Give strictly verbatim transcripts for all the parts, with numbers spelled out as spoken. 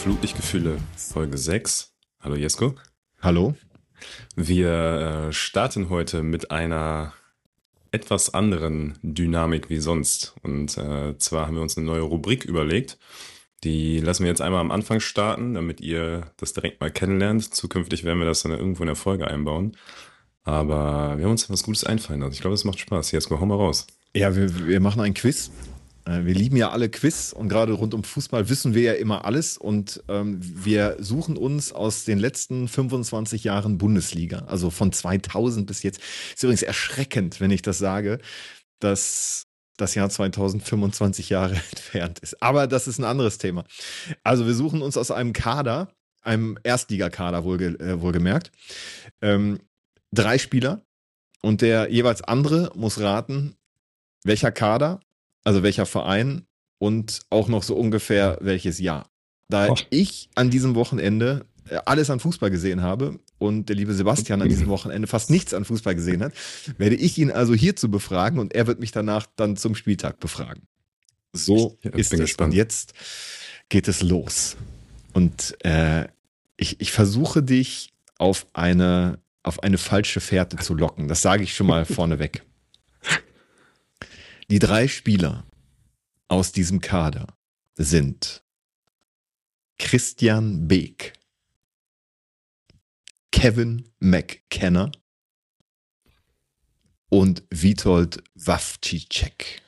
Flutlichtgefühle, Folge sechs. Hallo Jesko. Hallo. Wir äh, starten heute mit einer etwas anderen Dynamik wie sonst. Und äh, zwar haben wir uns eine neue Rubrik überlegt. Die lassen wir jetzt einmal am Anfang starten, damit ihr das direkt mal kennenlernt. Zukünftig werden wir das dann irgendwo in der Folge einbauen. Aber wir haben uns was Gutes einfallen lassen. Ich glaube, es macht Spaß. Jesko, hau mal raus. Ja, wir, wir machen ein Quiz. Wir lieben ja alle Quiz und gerade rund um Fußball wissen wir ja immer alles und ähm, wir suchen uns aus den letzten fünfundzwanzig Jahren Bundesliga, also von zweitausend bis jetzt. Ist übrigens erschreckend, wenn ich das sage, dass das Jahr zweitausendfünfundzwanzig Jahre entfernt ist. Aber das ist ein anderes Thema. Also wir suchen uns aus einem Kader, einem Erstligakader wohlge äh, wohlgemerkt, ähm, drei Spieler und der jeweils andere muss raten, welcher Kader, also welcher Verein und auch noch so ungefähr welches Jahr. Da oh. ich an diesem Wochenende alles an Fußball gesehen habe und der liebe Sebastian an diesem Wochenende fast nichts an Fußball gesehen hat, werde ich ihn also hierzu befragen und er wird mich danach dann zum Spieltag befragen. So ja, ist es. Gespannt. Und jetzt geht es los. Und äh, ich, ich versuche dich auf eine, auf eine falsche Fährte zu locken. Das sage ich schon mal vorneweg. Die drei Spieler aus diesem Kader sind Christian Beek, Kevin McKenna und Witold Wawrzyniec.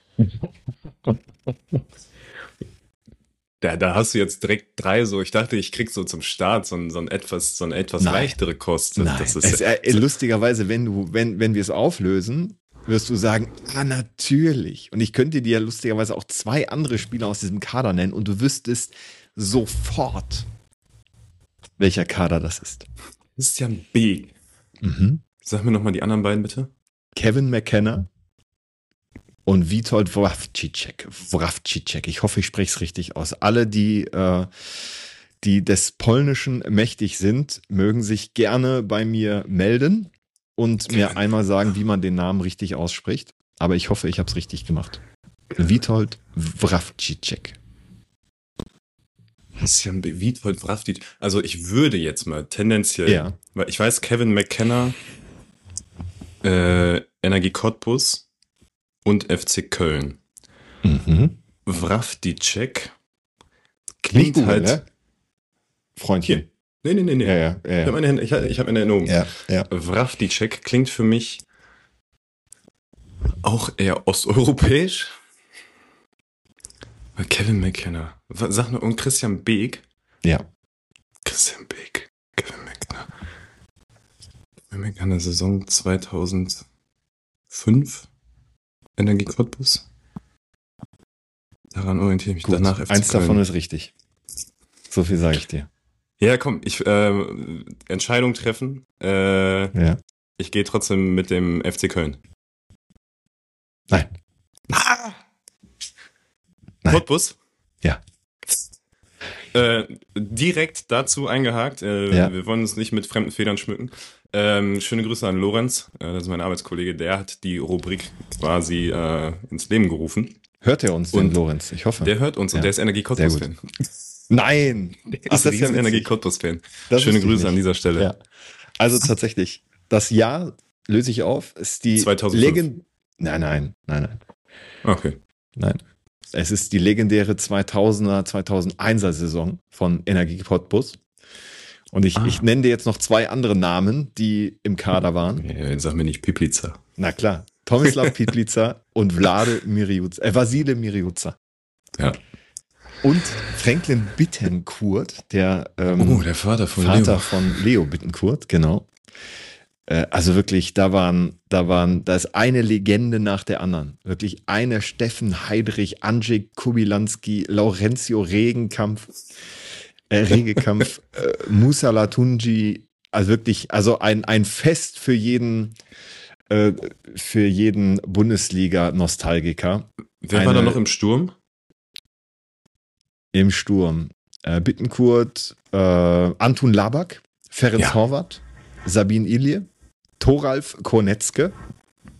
Da, da hast du jetzt direkt drei so, ich dachte, ich krieg so zum Start so ein, so ein etwas, so eine etwas Nein. leichtere Kost. Nein. Das ist es, äh, lustigerweise, wenn du, wenn, wenn wir es auflösen, wirst du sagen, ah, natürlich. Und ich könnte dir lustigerweise auch zwei andere Spieler aus diesem Kader nennen und du wüsstest sofort, welcher Kader das ist. Christian Beek. Mhm. Sag mir nochmal die anderen beiden, bitte. Kevin McKenna und Witold Wawrzyniec. Wawrzyniec. Ich hoffe, ich spreche es richtig aus. Alle, die, äh, die des Polnischen mächtig sind, mögen sich gerne bei mir melden und mir einmal sagen, wie man den Namen richtig ausspricht. Aber ich hoffe, ich habe es richtig gemacht. Witold Wawrzyniec. Christian Witold Wawrzyniec. Also ich würde jetzt mal tendenziell, ja. weil ich weiß, Kevin McKenna, äh, Energie Cottbus und F C Köln. Mhm. Wawrzyniec klingt gut, halt... Ne? Freundchen. Hier. Nee, nee, nee, nee. Ja, ja, ja, ja. Ich habe eine, ich hab, ich hab eine Erinnerung. Ja, ja. Wawrzyniec klingt für mich auch eher osteuropäisch. Kevin McKenna. Sag nur, und Christian Beek. Ja. Christian Beek. Kevin McKenna. Kevin McKenna, Saison zweitausendfünf. Energie Cottbus. Daran orientiere ich mich. Gut. Danach F C Eins Köln. davon ist richtig. So viel sage ich dir. Ja, komm, ich äh, Entscheidung treffen. Äh, ja. Ich gehe trotzdem mit dem F C Köln. Nein. Ah! Nein. Cottbus? Ja. Äh, direkt dazu eingehakt. Äh, ja. Wir wollen uns nicht mit fremden Federn schmücken. Ähm, schöne Grüße an Lorenz. Äh, das ist mein Arbeitskollege. Der hat die Rubrik quasi äh, ins Leben gerufen. Hört er uns und denn, Lorenz? Ich hoffe. Der hört uns ja. Und der ist Energie Cottbus-Fan. Nein! Der ist ein riesen Energie Cottbus-Fan. Schöne Grüße an dieser Stelle. Ja. Also tatsächlich, das Jahr, löse ich auf, ist die Legend. Nein, nein, nein, nein. Okay. Nein. Es ist die legendäre zweitausender, zweitausendeiner Saison von Energie Cottbus. Und ich, ah. ich nenne dir jetzt noch zwei andere Namen, die im Kader waren. Ja, jetzt sag mir nicht Piplica. Na klar. Tomislav Piplica und Vlade Miriuza, äh, Vasile Miriuza. Ja. Und Franklin Bittencourt, der, ähm, oh, der Vater von Vater Leo. von Leo Bittencourt, genau. Äh, also wirklich, da waren, da waren, da ist eine Legende nach der anderen. Wirklich eine Steffen Heidrich, Andrzej Kubilanski, Laurenzio Regenkampf, äh, Regekampf, äh, Musa Latunji, also wirklich, also ein, ein Fest für jeden, äh, für jeden Bundesliga-Nostalgiker. Wer eine, war da noch im Sturm? Im Sturm. Äh, Bittencourt, äh, Antun Labak, Ferenc Ja. Horvath, Sabine Ilje, Thoralf Kornetzke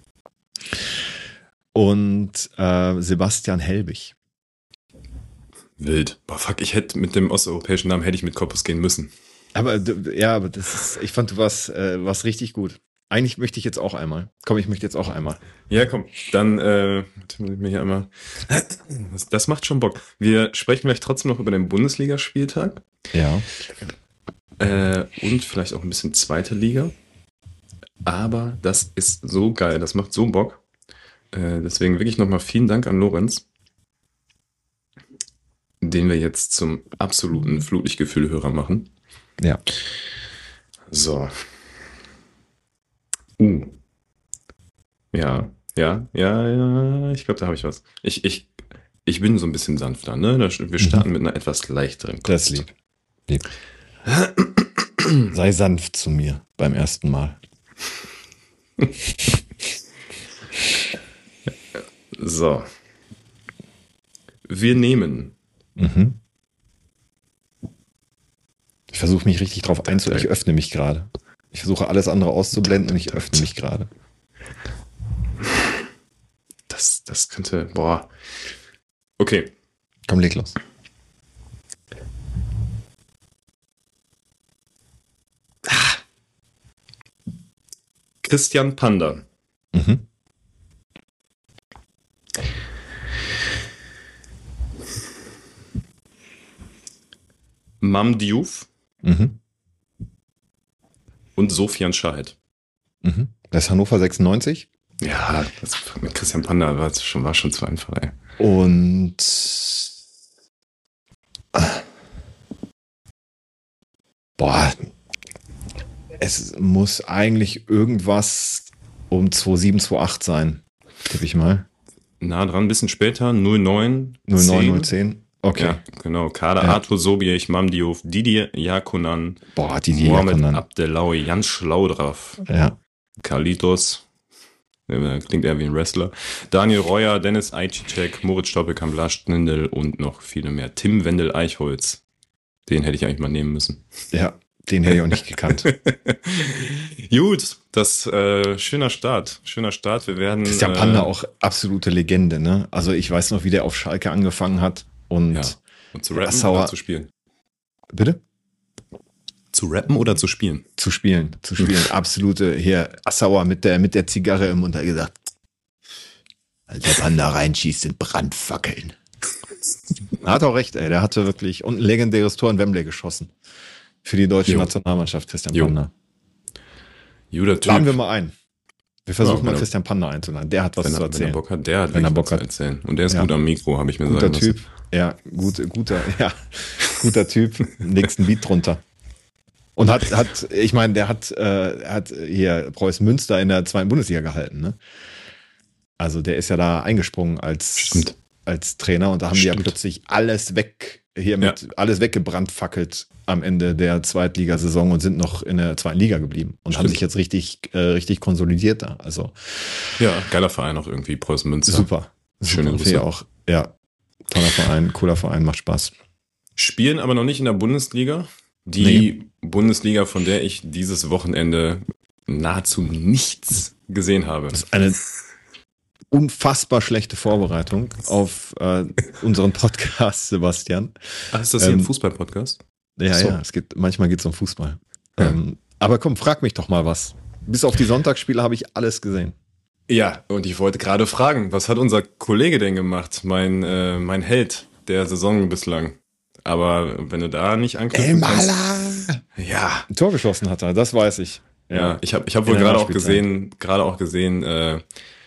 und äh, Sebastian Helbig. Wild. Boah, fuck, ich hätte mit dem osteuropäischen Namen hätte ich mit Corpus gehen müssen. Aber d- ja, aber das ist, ich fand, du warst, äh, warst richtig gut. Eigentlich möchte ich jetzt auch einmal. Komm, ich möchte jetzt auch einmal. Ja, komm, dann äh, warte, muss ich mir hier einmal. Das, das macht schon Bock. Wir sprechen gleich trotzdem noch über den Bundesligaspieltag Ja. äh, und vielleicht auch ein bisschen zweite Liga. Aber das ist so geil, das macht so Bock. Äh, deswegen wirklich nochmal vielen Dank an Lorenz, den wir jetzt zum absoluten Flutlichtgefühl-Hörer machen. Ja. So. Uh. Ja, ja, ja, ja. Ich glaube, da habe ich was. Ich, ich, ich bin so ein bisschen sanfter, ne? Wir starten mit einer etwas leichteren Kost. Das ist lieb. lieb. Sei sanft zu mir beim ersten Mal. So. Wir nehmen. Mhm. Ich versuche mich richtig drauf einzulassen. Ich öffne mich gerade. Ich versuche alles andere auszublenden und ich öffne mich gerade. Das, das könnte, boah. Okay. Komm, leg los. Christian Panda. Mhm. Mam Diouf Mhm. und Sofian Schahid. Mhm. Das ist Hannover sechsundneunzig. Ja, das mit Christian Panda war schon, war schon zu einfach, ey. Und boah, es muss eigentlich irgendwas um zwei sieben, zwei acht sein, tippe ich mal. Nah dran, ein bisschen später, null neun, null neun, null zehn. Okay. Ja, genau. Kader Ja. Arthur Sobiech, Mam Diouf, Didier Jakunan, Boah, die die Mohamed Jakonan. Abdelawi, Jan Schlaudraff, Ja. Kalitos, der klingt eher wie ein Wrestler, Daniel Reuer, Dennis Aichicek, Moritz Stoppelkamp, Lars Stindl und noch viele mehr. Tim Wendel Eichholz. Den hätte ich eigentlich mal nehmen müssen. Ja, den hätte ich auch nicht gekannt. Gut, das äh, schöner Start. Schöner Start. Wir werden. Christian Panda auch absolute Legende, ne? Also ich weiß noch, wie der auf Schalke angefangen hat und Ja. Und zu rappen Assauer- oder zu spielen? bitte? Zu rappen oder zu spielen? Zu spielen, zu spielen. Absolute hier Assauer mit der mit der Zigarre im Mund hat gesagt, als der Panda reinschießt, sind Brandfackeln. Er hat auch recht, ey. Der hatte wirklich und ein legendäres Tor in Wembley geschossen. Für die deutsche Jo. Nationalmannschaft, Christian Jo. Panda. Juder Typ. Laden wir mal ein. Wir versuchen Ja, mal wenn er- Christian Panda einzuladen. Der hat was wenn, zu er, wenn er erzählen. Bock hat, der hat Wenn er wirklich Bock was zu hat. erzählen. Und der ist Ja. gut am Mikro, habe ich mir Guter sagen lassen. Typ. Ja, gut, guter, ja, guter Typ. Nächsten Beat drunter. Und hat, hat, ich meine, der hat, äh, hat hier Preußen Münster in der zweiten Bundesliga gehalten, ne? Also der ist ja da eingesprungen als, Stimmt. als Trainer und da haben die ja Stimmt. plötzlich alles weg, hier mit alles weggebrandfackelt am Ende der Zweitligasaison und sind noch in der zweiten Liga geblieben und haben Stimmt. sich jetzt richtig, äh, richtig konsolidiert da. Also Ja, geiler Verein auch irgendwie, Preußen Münster. super. Schöne super. Finde ich Grüße. auch, ja. Toller Verein, cooler Verein, macht Spaß. Spielen aber noch nicht in der Bundesliga. Die Bundesliga, von der ich dieses Wochenende nahezu nichts gesehen habe. Das ist eine unfassbar schlechte Vorbereitung auf äh, unseren Podcast, Sebastian. Ach, ist das hier Ähm, ein Fußball-Podcast? Ja, So. ja, es geht, manchmal geht es um Fußball. Ja. Ähm, aber komm, frag mich doch mal was. Bis auf die Sonntagsspiele habe ich alles gesehen. Ja, und ich wollte gerade fragen, was hat unser Kollege denn gemacht? Mein, äh, mein Held der Saison bislang. Aber wenn du da nicht anknüpfen kannst. Ja, Ein Tor geschossen hat er, das weiß ich. ja, ich habe ich hab In wohl der gerade auch Nachspielzeit. gesehen, gerade auch gesehen, äh,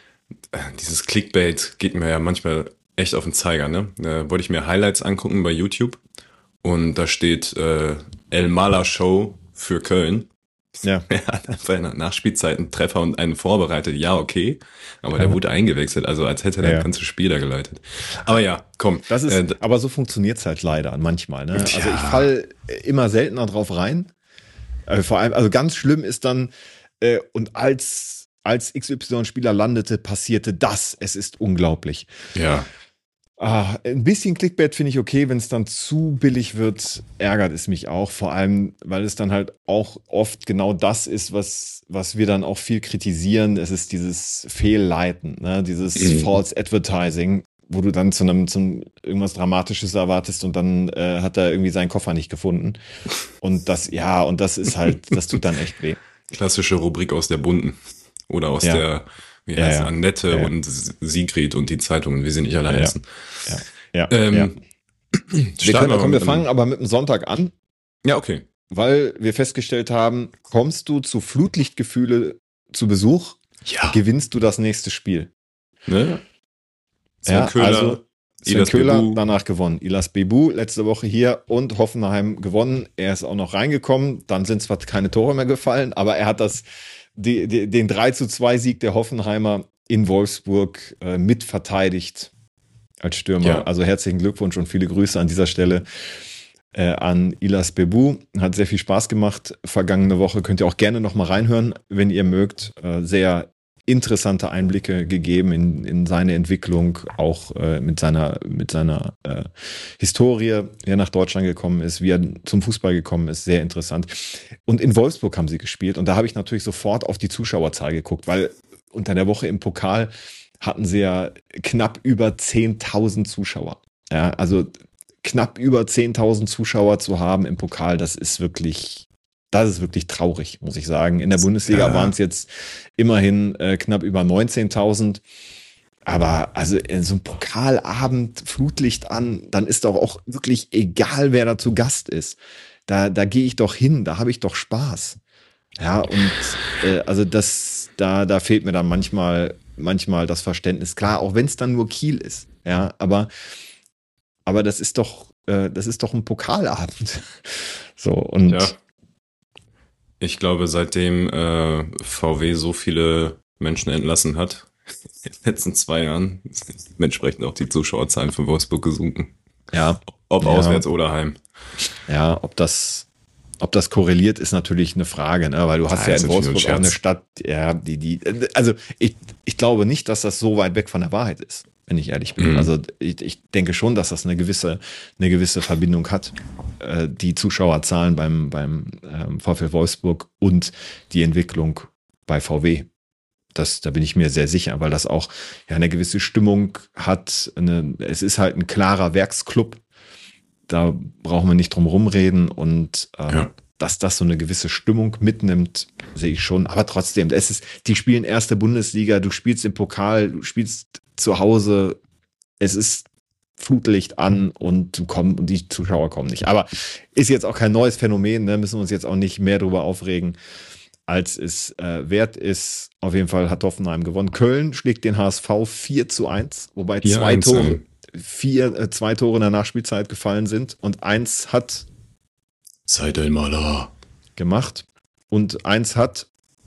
dieses Clickbait geht mir ja manchmal echt auf den Zeiger, ne? Äh, wollte ich mir Highlights angucken bei YouTube und da steht äh, El Mala Show für Köln. Ja, Er hat einfach in der Nachspielzeit einen Treffer und einen vorbereitet. Ja, okay. Aber der Ja. wurde eingewechselt, also als hätte er Ja. das ganze Spiel da geleitet. Aber ja, komm. das ist, Äh, d- aber so funktioniert es halt leider manchmal. Ne? Also Tja. ich fall immer seltener drauf rein. Äh, vor allem, also ganz schlimm ist dann, äh, und als, als X Y-Spieler landete, passierte das. Es ist unglaublich. ja, Ah, ein bisschen Clickbait finde ich okay, wenn es dann zu billig wird, ärgert es mich auch. Vor allem, weil es dann halt auch oft genau das ist, was, was wir dann auch viel kritisieren. Es ist dieses Fehlleiten, ne? Dieses Mhm. False Advertising, wo du dann zu einem, zum irgendwas Dramatisches erwartest und dann äh, hat er irgendwie seinen Koffer nicht gefunden. Und das, ja, und das ist halt, das tut dann echt weh. Klassische Rubrik aus der Bunten. Oder aus Ja. der, wie Ja, heißt ja. Annette Ja, ja. und Sigrid und die Zeitungen, wie sie nicht alle Ja, ja. heißen. Ja, ja, Ähm, ja. Wir, starten können, komm, wir mit fangen einem- aber mit dem Sonntag an, Ja, okay. weil wir festgestellt haben, kommst du zu Flutlichtgefühle zu Besuch, Ja. gewinnst du das nächste Spiel. Ne? Sven Ja, Köhler, also Sven Ilas Köhler Bebu. danach gewonnen. Ilas Bebu letzte Woche hier und Hoffenheim gewonnen. Er ist auch noch reingekommen. Dann sind zwar keine Tore mehr gefallen, aber er hat das, die, die, den drei zu zwei Sieg der Hoffenheimer in Wolfsburg äh, mitverteidigt als Stürmer. Ja. Also herzlichen Glückwunsch und viele Grüße an dieser Stelle äh, an Ilas Bebu. Hat sehr viel Spaß gemacht vergangene Woche. Könnt ihr auch gerne noch mal reinhören, wenn ihr mögt. Äh, sehr interessante Einblicke gegeben in, in seine Entwicklung, auch äh, mit seiner, mit seiner äh, Historie, wie er nach Deutschland gekommen ist, wie er zum Fußball gekommen ist, sehr interessant. Und in Wolfsburg haben sie gespielt und da habe ich natürlich sofort auf die Zuschauerzahl geguckt, weil unter der Woche im Pokal hatten sie ja knapp über zehntausend Zuschauer. Ja, also knapp über zehntausend Zuschauer zu haben im Pokal, das ist wirklich Das ist wirklich traurig, muss ich sagen. In der Bundesliga Ja. waren es jetzt immerhin äh, knapp über neunzehntausend. Aber also in so einem Pokalabend, Flutlicht an, dann ist doch auch wirklich egal, wer da zu Gast ist. Da, da gehe ich doch hin, da habe ich doch Spaß. Ja, und äh, also das, da, da fehlt mir dann manchmal, manchmal das Verständnis. Klar, auch wenn es dann nur Kiel ist. Ja, aber, aber das ist doch, äh, das ist doch ein Pokalabend. So, und Ja. Ich glaube, seitdem äh, V W so viele Menschen entlassen hat, in den letzten zwei Jahren, sind entsprechend auch die Zuschauerzahlen von Wolfsburg gesunken. ja, Ob Ja. auswärts oder heim. Ja, ob das, ob das korreliert, ist natürlich eine Frage, ne? Weil du hast Ja, ja ist in natürlich nur ein Wolfsburg auch eine Scherz. Stadt, ja, die, die, also ich, ich glaube nicht, dass das so weit weg von der Wahrheit ist, wenn ich ehrlich bin. Mhm. Also ich, ich denke schon, dass das eine gewisse, eine gewisse Verbindung hat, äh, die Zuschauerzahlen beim, beim ähm, VfL Wolfsburg und die Entwicklung bei V W. Das, da bin ich mir sehr sicher, weil das auch ja eine gewisse Stimmung hat. Eine, es ist halt ein klarer Werksclub. Da brauchen wir nicht drum rumreden und äh, Ja. dass das so eine gewisse Stimmung mitnimmt, sehe ich schon. Aber trotzdem, es ist, die spielen erste Bundesliga, du spielst im Pokal, du spielst zu Hause, es ist Flutlicht an und du komm, und die Zuschauer kommen nicht. Aber ist jetzt auch kein neues Phänomen, ne? Müssen wir uns jetzt auch nicht mehr darüber aufregen, als es äh, wert ist. Auf jeden Fall hat Hoffenheim gewonnen. Köln schlägt den H S V vier zu eins, wobei vier zwei eins, Tore, ähm. vier, äh, zwei Tore in der Nachspielzeit gefallen sind und eins hat Seid Elmaler. gemacht und eins hat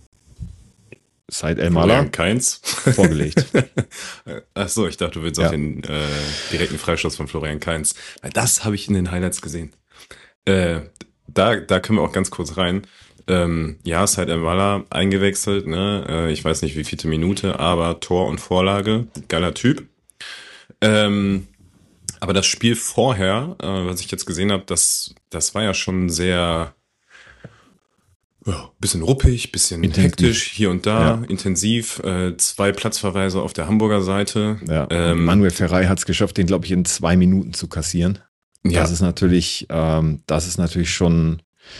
Said El Florian Maler Kainz. vorgelegt. Achso, ich dachte, du willst Ja. auf den äh, direkten Freistoß von Florian Kainz. Weil das habe ich in den Highlights gesehen. Äh, da, da können wir auch ganz kurz rein. Ähm, ja, Said El-Maler eingewechselt, ne? Äh, ich weiß nicht, wie vierte Minute, aber Tor und Vorlage, geiler Typ. Ähm, aber das Spiel vorher, äh, was ich jetzt gesehen habe, das, das war ja schon sehr, ja, bisschen ruppig, bisschen Intensiv. hektisch, hier und da, Ja. intensiv. Äh, zwei Platzverweise auf der Hamburger Seite. Ja. Ähm, Manuel Ferrei hat es geschafft, den, glaube ich, in zwei Minuten zu kassieren. ja, Das ist natürlich, ähm, das ist natürlich schon,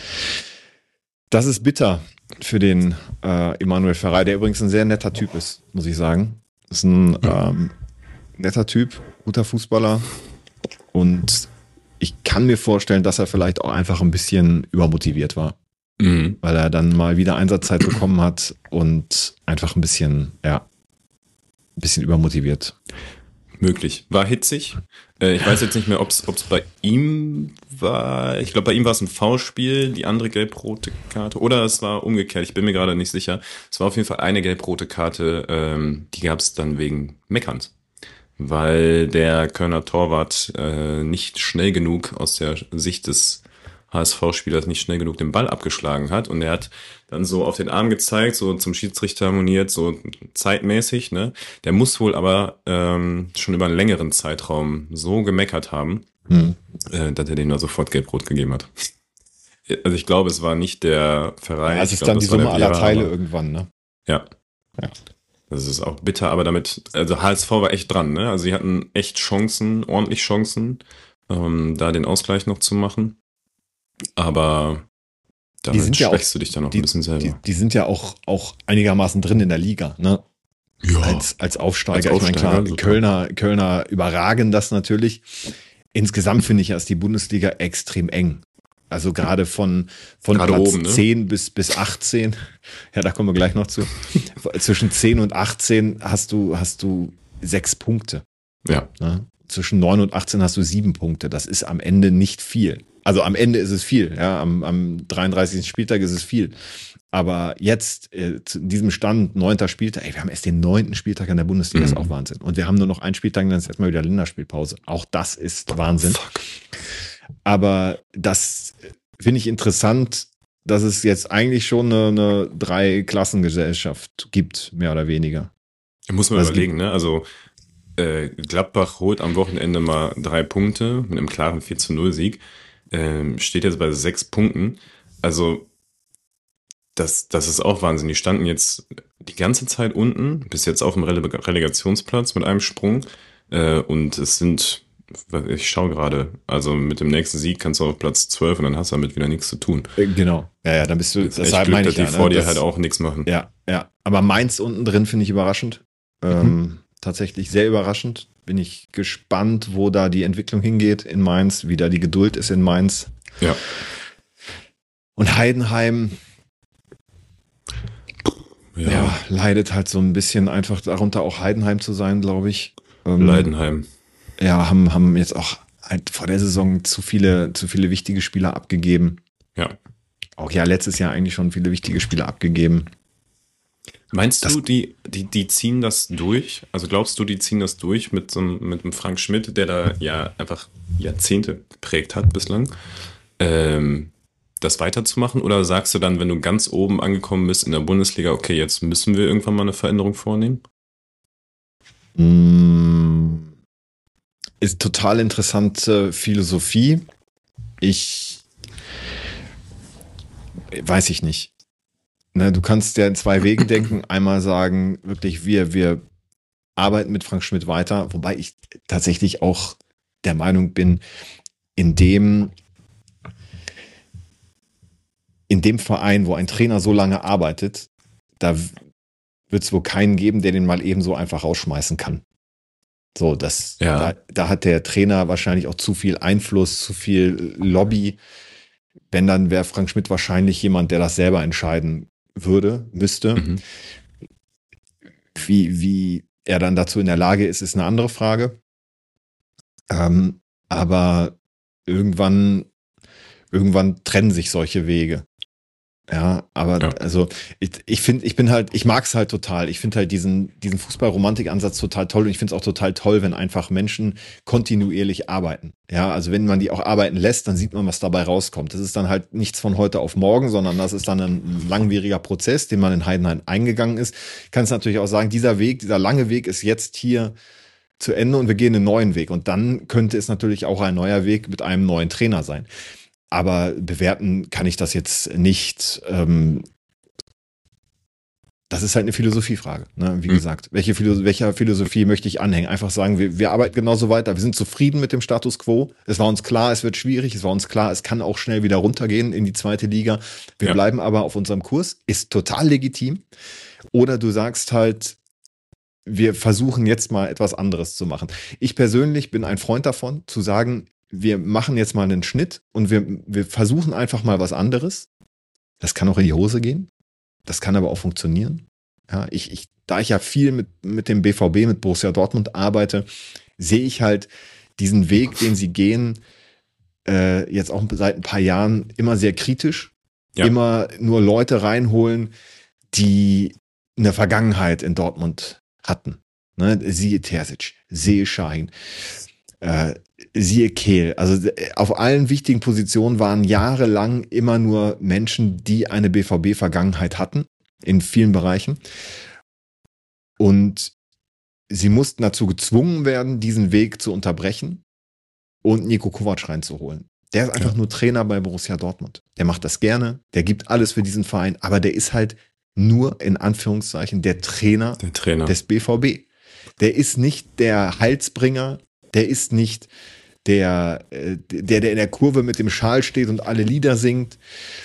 das ist bitter für den äh, Emanuel Ferrei, der übrigens ein sehr netter Typ ist, muss ich sagen. Ist ein ähm, netter Typ, guter Fußballer und ich kann mir vorstellen, dass er vielleicht auch einfach ein bisschen übermotiviert war, mhm. weil er dann mal wieder Einsatzzeit bekommen hat und einfach ein bisschen, ja, ein bisschen übermotiviert. Möglich. War hitzig. Äh, ich weiß jetzt nicht mehr, ob es bei ihm war. Ich glaube, bei ihm war es ein Foulspiel, die andere gelb-rote Karte. Oder es war umgekehrt, ich bin mir gerade nicht sicher. Es war auf jeden Fall eine gelb-rote Karte, ähm, die gab es dann wegen Meckerns. Weil der Kölner Torwart äh, nicht schnell genug aus der Sicht des H S V-Spielers nicht schnell genug den Ball abgeschlagen hat. Und er hat dann so auf den Arm gezeigt, so zum Schiedsrichter moniert, so zeitmäßig, ne? Der muss wohl aber ähm, schon über einen längeren Zeitraum so gemeckert haben, Hm. äh, dass er dem da sofort gelb-rot gegeben hat. Also ich glaube, es war nicht der Verein. Ja, es ich ist glaube, dann die das war Summe der aller Vera, Teile aber- irgendwann, ne? Ja. Ja. Das ist auch bitter, aber damit, also H S V war echt dran, ne? Also sie hatten echt Chancen, ordentlich Chancen, ähm, da den Ausgleich noch zu machen. Aber Die damit sind ja auch, schwächst du dich dann noch ein die, bisschen die, selber. die sind ja auch, auch einigermaßen drin in der Liga, ne? Ja, Als, als als Aufsteiger. Ich meine, klar, Aufsteiger, super. Kölner, Kölner überragen das natürlich. Insgesamt finde ich ja, ist die Bundesliga extrem eng. Also gerade von, von Gerade Platz oben, ne? zehn bis, bis achtzehn, ja, da kommen wir gleich noch zu. Zwischen zehn und achtzehn hast du, hast du sechs Punkte. Ja, Ne? Zwischen neun und achtzehn hast du sieben Punkte. Das ist am Ende nicht viel. Also am Ende ist es viel. Ja, am, am dreiunddreißigsten Spieltag ist es viel. Aber jetzt, äh, zu diesem Stand, neunter Spieltag, ey, wir haben erst den neunten Spieltag in der Bundesliga, Mhm. ist auch Wahnsinn. Und wir haben nur noch einen Spieltag, dann ist erstmal wieder Länderspielpause. Auch das ist Wahnsinn. fuck. Aber das finde ich interessant, dass es jetzt eigentlich schon eine, eine Drei-Klassengesellschaft gibt, mehr oder weniger. Muss man Was überlegen, ne? Also äh, Gladbach holt am Wochenende mal drei Punkte mit einem klaren vier zu null Sieg. Ähm, steht jetzt bei sechs Punkten. Also das, das ist auch Wahnsinn. Die standen jetzt die ganze Zeit unten, bis jetzt auf dem Rele Relegationsplatz mit einem Sprung. Äh, und es sind, ich schaue gerade, also mit dem nächsten Sieg kannst du auf Platz zwölf und dann hast du damit wieder nichts zu tun. Äh, Genau. Ja, ja, dann bist du, Jetzt das echt Glück, meine dass ich die ja. vor Ne? dir Das, halt auch nichts machen. ja, ja. Aber Mainz unten drin finde ich überraschend. Ähm, tatsächlich sehr überraschend. Bin ich gespannt, wo da die Entwicklung hingeht in Mainz, wie da die Geduld ist in Mainz. Ja. Und Heidenheim, Ja, ja, leidet halt so ein bisschen einfach darunter, auch Heidenheim zu sein, glaube ich. Ähm, Leidenheim. Ja, haben, haben jetzt auch halt vor der Saison zu viele, zu viele wichtige Spieler abgegeben. Ja. Auch ja, letztes Jahr eigentlich schon viele wichtige Spieler abgegeben. Meinst Das- du, die, die, die ziehen das durch? Also glaubst du, die ziehen das durch mit so einem, mit einem Frank Schmidt, der da ja einfach Jahrzehnte geprägt hat bislang, ähm, das weiterzumachen? Oder sagst du dann, wenn du ganz oben angekommen bist in der Bundesliga, okay, jetzt müssen wir irgendwann mal eine Veränderung vornehmen? Mm, Ist total interessante Philosophie. Ich weiß ich nicht. Ne, du kannst ja in zwei Wegen denken. Einmal sagen, wirklich, wir, wir arbeiten mit Frank Schmidt weiter, wobei ich tatsächlich auch der Meinung bin, in dem, in dem Verein, wo ein Trainer so lange arbeitet, da wird es wohl keinen geben, der den mal eben so einfach rausschmeißen kann. So, das, Ja. da, da hat der Trainer wahrscheinlich auch zu viel Einfluss, zu viel Lobby. Wenn, dann wäre Frank Schmidt wahrscheinlich jemand, der das selber entscheiden würde, müsste. Mhm. Wie, wie er dann dazu in der Lage ist, ist eine andere Frage. Ähm, aber irgendwann, irgendwann trennen sich solche Wege. Ja, aber Ja. also ich, ich finde, ich bin halt, ich mag es halt total. Ich finde halt diesen, diesen Fußball-Romantik-Ansatz total toll und ich finde es auch total toll, wenn einfach Menschen kontinuierlich arbeiten. Ja, also wenn man die auch arbeiten lässt, dann sieht man, was dabei rauskommt. Das ist dann halt nichts von heute auf morgen, sondern das ist dann ein langwieriger Prozess, den man in Heidenheim eingegangen ist. Kannst natürlich auch sagen, dieser Weg, dieser lange Weg ist jetzt hier zu Ende und wir gehen einen neuen Weg. Und dann könnte es natürlich auch ein neuer Weg mit einem neuen Trainer sein. Aber bewerten kann ich das jetzt nicht. Ähm, das ist halt eine Philosophiefrage. Ne? Wie Mhm. gesagt, welche Philo welcher Philosophie möchte ich anhängen? Einfach sagen, wir, wir arbeiten genauso weiter. Wir sind zufrieden mit dem Status quo. Es war uns klar, es wird schwierig. Es war uns klar, es kann auch schnell wieder runtergehen in die zweite Liga. Wir Ja. bleiben aber auf unserem Kurs. Ist total legitim. Oder du sagst halt, wir versuchen jetzt mal etwas anderes zu machen. Ich persönlich bin ein Freund davon, zu sagen, wir machen jetzt mal einen Schnitt und wir, wir versuchen einfach mal was anderes. Das kann auch in die Hose gehen. Das kann aber auch funktionieren. Ja, ich, ich, da ich ja viel mit, mit dem B V B, mit Borussia Dortmund arbeite, sehe ich halt diesen Weg, den sie gehen, äh, jetzt auch seit ein paar Jahren immer sehr kritisch. Ja. Immer nur Leute reinholen, die eine Vergangenheit in Dortmund hatten. Ne? Siehe Terzic, siehe Şahin, äh, siehe Kehl. Also äh, auf allen wichtigen Positionen waren jahrelang immer nur Menschen, die eine B V B-Vergangenheit hatten, in vielen Bereichen. Und sie mussten dazu gezwungen werden, diesen Weg zu unterbrechen und Niko Kovac reinzuholen. Der ist einfach Ja. nur Trainer bei Borussia Dortmund. Der macht das gerne, der gibt alles für diesen Verein, aber der ist halt nur in Anführungszeichen der Trainer, Der Trainer. des B V B. Der ist nicht der Heilsbringer, der ist nicht der, äh, der, der in der Kurve mit dem Schal steht und alle Lieder singt.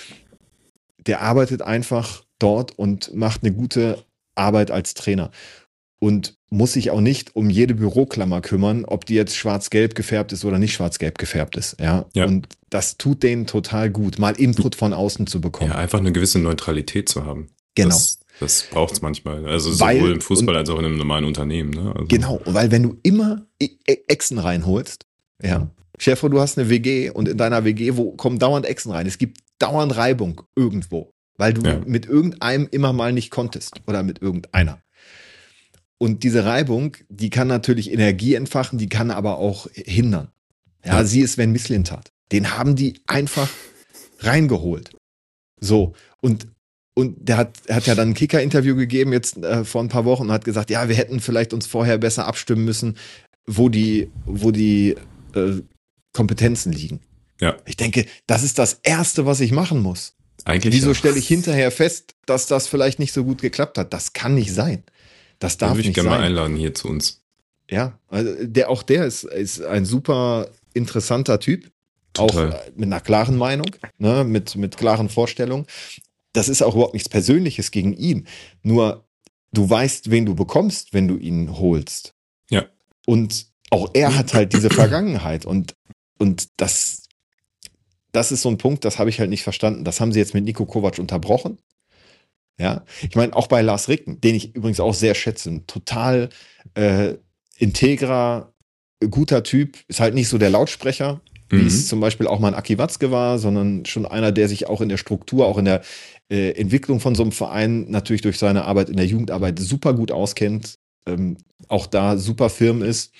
Der arbeitet einfach dort und macht eine gute Arbeit als Trainer. Und muss sich auch nicht um jede Büroklammer kümmern, ob die jetzt schwarz-gelb gefärbt ist oder nicht schwarz-gelb gefärbt ist. Ja? Ja. Und das tut denen total gut, mal Input von außen zu bekommen. Ja, einfach eine gewisse Neutralität zu haben. Genau. Das, das braucht es manchmal. Also Weil- sowohl im Fußball und- als auch in einem normalen Unternehmen. Ne? Also, Genau, weil wenn du immer E- E- Echsen reinholst, ja, stell dir vor, du hast eine W G und in deiner W G, wo kommen dauernd Echsen rein. Es gibt dauernd Reibung irgendwo, weil du Ja. mit irgendeinem immer mal nicht konntest oder mit irgendeiner. Und diese Reibung, die kann natürlich Energie entfachen, die kann aber auch hindern. Ja, Ja. sieh es, wenn Misslintat. Den haben die einfach reingeholt. So, und Und der hat, er hat ja dann ein Kicker-Interview gegeben jetzt äh, vor ein paar Wochen und hat gesagt, ja, wir hätten vielleicht uns vorher besser abstimmen müssen, wo die, wo die äh, Kompetenzen liegen. Ja. Ich denke, das ist das Erste, was ich machen muss. Eigentlich Wieso ja. stelle ich hinterher fest, dass das vielleicht nicht so gut geklappt hat? Das kann nicht sein. Das Den darf würde ich nicht gerne mal sein. einladen hier zu uns. Ja, also der, auch der ist, ist ein super interessanter Typ. Total. Auch äh, mit einer klaren Meinung, ne, mit, mit klaren Vorstellungen. Das ist auch überhaupt nichts Persönliches gegen ihn. Nur du weißt, wen du bekommst, wenn du ihn holst. Ja. Und auch er hat halt diese Vergangenheit. Und, und das, das ist so ein Punkt, das habe ich halt nicht verstanden. Das haben sie jetzt mit Niko Kovac unterbrochen. Ja, ich meine, auch bei Lars Ricken, den ich übrigens auch sehr schätze, ein total äh, integrer, guter Typ, ist halt nicht so der Lautsprecher, wie Mhm. es zum Beispiel auch mal ein Aki Watzke war, sondern schon einer, der sich auch in der Struktur, auch in der äh, Entwicklung von so einem Verein natürlich durch seine Arbeit in der Jugendarbeit super gut auskennt, ähm, auch da super firm ist.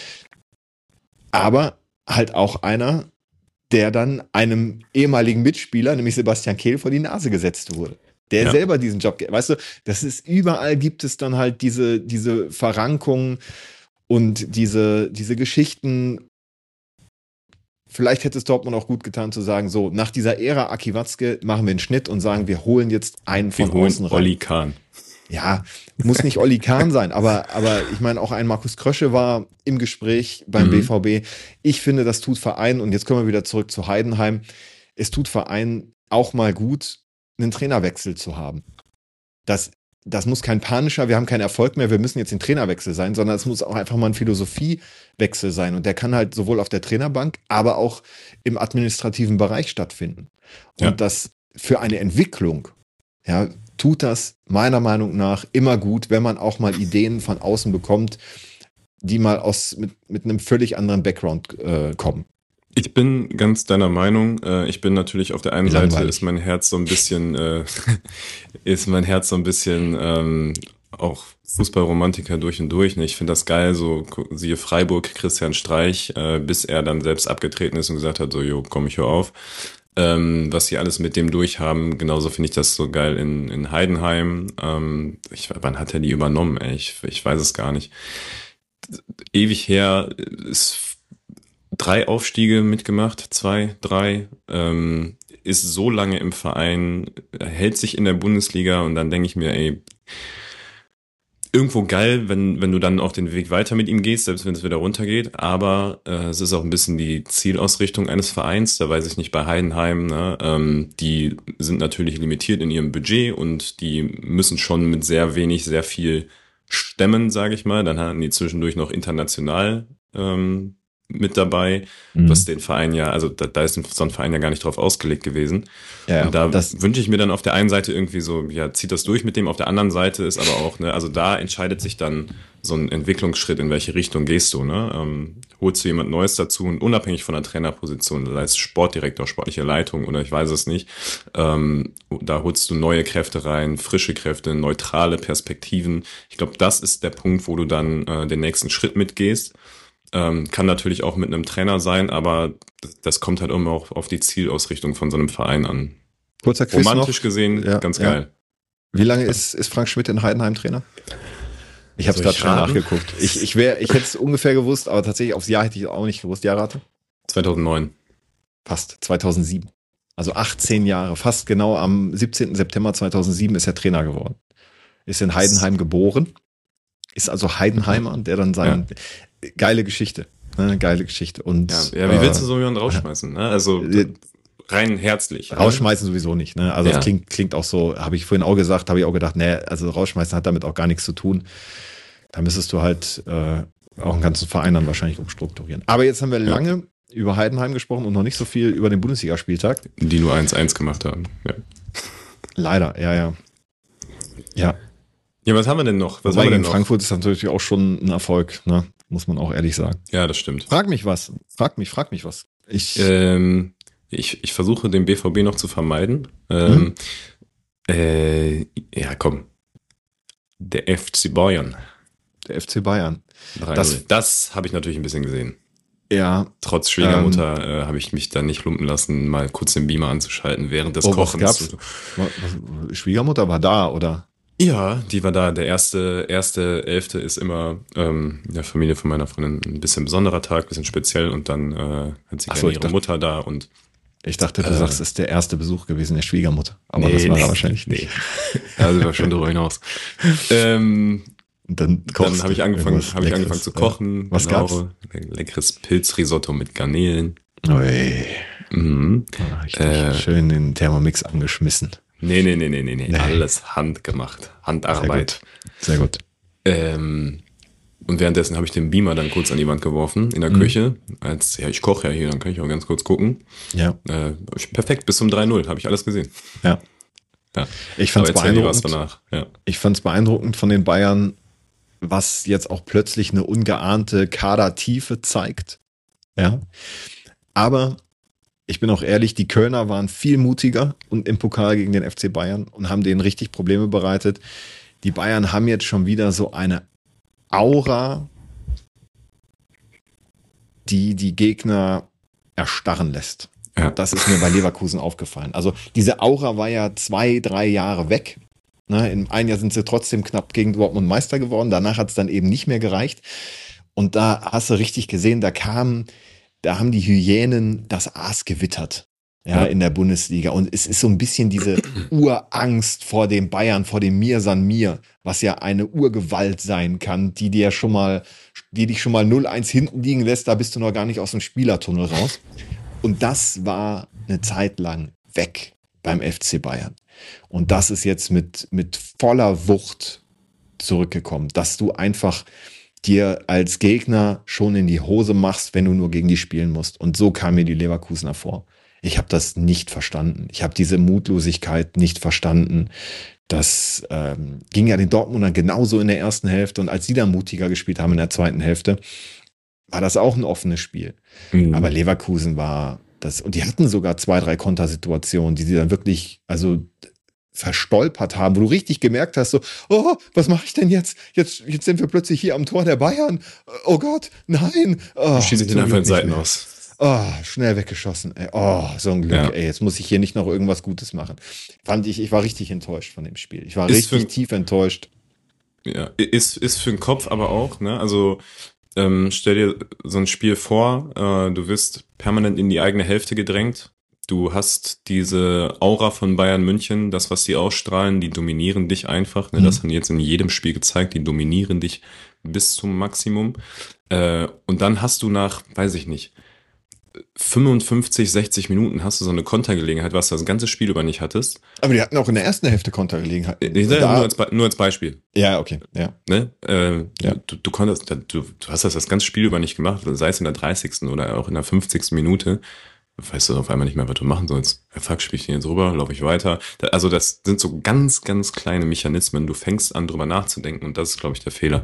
Aber halt auch einer, der dann einem ehemaligen Mitspieler, nämlich Sebastian Kehl, vor die Nase gesetzt wurde. Der Ja. selber diesen Job, ge- weißt du, das ist überall gibt es dann halt diese, diese Verrankungen und diese, diese Geschichten. Vielleicht hätte es Dortmund auch gut getan zu sagen, so, nach dieser Ära Aki Watzke machen wir einen Schnitt und sagen, wir holen jetzt einen von Wir holen außen rein. Olli Kahn. Ja, muss nicht Olli Kahn sein, aber, aber ich meine, auch ein Markus Krösche war im Gespräch beim Mhm. B V B. Ich finde, das tut Verein, und jetzt kommen wir wieder zurück zu Heidenheim, es tut Verein auch mal gut, einen Trainerwechsel zu haben. Das, das muss kein panischer, wir haben keinen Erfolg mehr, wir müssen jetzt den Trainerwechsel sein, sondern es muss auch einfach mal ein Philosophiewechsel sein. Und der kann halt sowohl auf der Trainerbank, aber auch im administrativen Bereich stattfinden. Und Ja. das für eine Entwicklung, ja, tut das meiner Meinung nach immer gut, wenn man auch mal Ideen von außen bekommt, die mal aus mit, mit einem völlig anderen Background äh, kommen. Ich bin ganz deiner Meinung. Äh, Ich bin natürlich auf der einen Wie Seite langweilig. ist mein Herz so ein bisschen, äh, ist mein Herz so ein bisschen ähm, auch Fußballromantiker durch und durch. Ne? Ich finde das geil, so gu- siehe Freiburg, Christian Streich, äh, bis er dann selbst abgetreten ist und gesagt hat, so, jo, komm, ich hör auf. Ähm, was sie alles mit dem durchhaben, genauso finde ich das so geil in, in Heidenheim. Ähm, ich, wann hat er die übernommen? Ey? Ich, ich weiß es gar nicht. Ewig her, ist drei Aufstiege mitgemacht, zwei, drei, ähm, ist so lange im Verein, hält sich in der Bundesliga und dann denke ich mir, ey, irgendwo geil, wenn, wenn du dann auch den Weg weiter mit ihm gehst, selbst wenn es wieder runtergeht, aber äh, es ist auch ein bisschen die Zielausrichtung eines Vereins, da weiß ich nicht, bei Heidenheim, ne, ähm, die sind natürlich limitiert in ihrem Budget und die müssen schon mit sehr wenig, sehr viel stemmen, sage ich mal, dann hatten die zwischendurch noch international ähm, mit dabei, Mhm. was den Verein ja, also da, da ist so ein Verein ja gar nicht drauf ausgelegt gewesen. Ja, und da das, wünsche ich mir dann auf der einen Seite irgendwie so, ja, zieht das durch mit dem, auf der anderen Seite ist aber auch, ne, also da entscheidet sich dann so ein Entwicklungsschritt, in welche Richtung gehst du, ne? Ähm, holst du jemand Neues dazu und unabhängig von der Trainerposition, sei es Sportdirektor, sportliche Leitung oder ich weiß es nicht, ähm, da holst du neue Kräfte rein, frische Kräfte, neutrale Perspektiven. Ich glaube, das ist der Punkt, wo du dann äh, den nächsten Schritt mitgehst. Ähm, kann natürlich auch mit einem Trainer sein, aber das, das kommt halt immer auch auf die Zielausrichtung von so einem Verein an. kurzer Quiz Romantisch noch. gesehen, Ja, ganz ja. geil. Wie lange ist, ist Frank Schmidt in Heidenheim Trainer? Ich habe es Soll gerade ich schnell raten? nachgeguckt. Ich, ich, wär, ich hätte es ungefähr gewusst, aber tatsächlich aufs Jahr hätte ich auch nicht gewusst. Ja, rate. zweitausendneun. Passt. zweitausendsieben. Also achtzehn Jahre, fast genau am siebzehnten September zweitausendsieben ist er Trainer geworden. Ist in Heidenheim geboren, ist also Heidenheimer, der dann sein, ja. geile Geschichte, ne, geile Geschichte. Und, ja, ja, wie willst du so jemanden rausschmeißen? Ne? Also rein herzlich. Rausschmeißen ne? sowieso nicht. Ne? Also ja. das klingt, klingt auch so, habe ich vorhin auch gesagt, habe ich auch gedacht, ne, also rausschmeißen hat damit auch gar nichts zu tun. Da müsstest du halt äh, auch einen ganzen Verein dann wahrscheinlich umstrukturieren. Aber jetzt haben wir lange ja. über Heidenheim gesprochen und noch nicht so viel über den Bundesligaspieltag. Die nur eins eins gemacht haben. Ja. Leider, ja, ja. Ja. Ja, was haben wir denn noch? Was Wobei haben wir denn in noch? Frankfurt ist natürlich auch schon ein Erfolg, ne? Muss man auch ehrlich sagen. Ja, das stimmt. Frag mich was. Frag mich, frag mich was. Ich, ähm, ich, ich versuche den B V B noch zu vermeiden. Ähm, mhm. äh, ja, komm. Der F C Bayern. Der F C Bayern. Das, das habe ich natürlich ein bisschen gesehen. Ja. Trotz Schwiegermutter ähm, äh, habe ich mich da nicht lumpen lassen, mal kurz den Beamer anzuschalten während des oh, Kochens. Was was, Schwiegermutter war da, oder? Ja, die war da. Der erste, erste Elfte ist immer ähm, in der Familie von meiner Freundin ein bisschen besonderer Tag, ein bisschen speziell und dann äh, hat sie Ach gerne so, ihre dachte, Mutter da und ich dachte, du äh, sagst, es ist der erste Besuch gewesen der Schwiegermutter. Aber nee, das war nee, wahrscheinlich nicht. Nee. Da sind wir schon drüber hinaus. ähm, und dann dann habe ich angefangen, habe ich angefangen zu kochen. Ja. Was genau. gab's? Leckeres Pilzrisotto mit Garnelen. Ui. Mhm. Oh, richtig äh, schön den Thermomix angeschmissen. Nee, nee, nee, nee, nee, nee. Alles handgemacht. Handarbeit. Sehr gut. Sehr gut. Ähm, und währenddessen habe ich den Beamer dann kurz an die Wand geworfen in der mhm. Küche. Als, ja, ich koche ja hier, dann kann ich auch ganz kurz gucken. Ja. Äh, perfekt, bis zum drei null, habe ich alles gesehen. Ja. ja. Ich fand es beeindruckend. Ja. Ich fand es beeindruckend von den Bayern, was jetzt auch plötzlich eine ungeahnte Kadertiefe zeigt. Ja. Aber ich bin auch ehrlich, die Kölner waren viel mutiger und im Pokal gegen den F C Bayern und haben denen richtig Probleme bereitet. Die Bayern haben jetzt schon wieder so eine Aura, die die Gegner erstarren lässt. Ja. Das ist mir bei Leverkusen aufgefallen. Also diese Aura war ja zwei, drei Jahre weg. Ne, in einem Jahr sind sie trotzdem knapp gegen Dortmund Meister geworden. Danach hat es dann eben nicht mehr gereicht. Und da hast du richtig gesehen, da kamen Da haben die Hyänen das Aas gewittert, ja, ja, in der Bundesliga. Und es ist so ein bisschen diese Urangst vor dem Bayern, vor dem Mir san mir, was ja eine Urgewalt sein kann, die dir schon mal, die dich schon mal null eins hinten liegen lässt, da bist du noch gar nicht aus dem Spielertunnel raus. Und das war eine Zeit lang weg beim F C Bayern. Und das ist jetzt mit, mit voller Wucht zurückgekommen, dass du einfach dir als Gegner schon in die Hose machst, wenn du nur gegen die spielen musst. Und so kam mir die Leverkusener vor. Ich habe das nicht verstanden. Ich habe diese Mutlosigkeit nicht verstanden. Das ähm, ging ja den Dortmundern genauso in der ersten Hälfte. Und als sie dann mutiger gespielt haben in der zweiten Hälfte, war das auch ein offenes Spiel. Mhm. Aber Leverkusen war das, und die hatten sogar zwei, drei Kontersituationen, die sie dann wirklich, also verstolpert haben, wo du richtig gemerkt hast, so, oh, was mache ich denn jetzt? jetzt? Jetzt sind wir plötzlich hier am Tor der Bayern. Oh Gott, nein. Oh, schieße ich den einfach in Seiten aus. Oh, schnell weggeschossen. Ey. Oh, so ein Glück. Ja. Ey, jetzt muss ich hier nicht noch irgendwas Gutes machen. Fand ich, ich war richtig enttäuscht von dem Spiel. Ich war ist richtig für, tief enttäuscht. Ja, ist, ist für den Kopf aber auch, ne? Also ähm, stell dir so ein Spiel vor, äh, du wirst permanent in die eigene Hälfte gedrängt. Du hast diese Aura von Bayern München, das, was sie ausstrahlen, die dominieren dich einfach. Ne? Mhm. Das haben die jetzt in jedem Spiel gezeigt, die dominieren dich bis zum Maximum. Äh, und dann hast du nach, weiß ich nicht, fünfundfünfzig, sechzig Minuten hast du so eine Kontergelegenheit, was du das ganze Spiel über nicht hattest. Aber die hatten auch in der ersten Hälfte Kontergelegenheit. Ich sage nur, als, nur als Beispiel. Ja, okay. Ja. Ne? Äh, ja. Du, du, konntest, du, du hast das das ganze Spiel über nicht gemacht, sei es in der dreißigsten oder auch in der fünfzigsten Minute. Weißt du auf einmal nicht mehr, was du machen sollst. Ja, fuck, spiel ich den jetzt rüber, laufe ich weiter. Da, also das sind so ganz, ganz kleine Mechanismen. Du fängst an, drüber nachzudenken und das ist, glaube ich, der Fehler.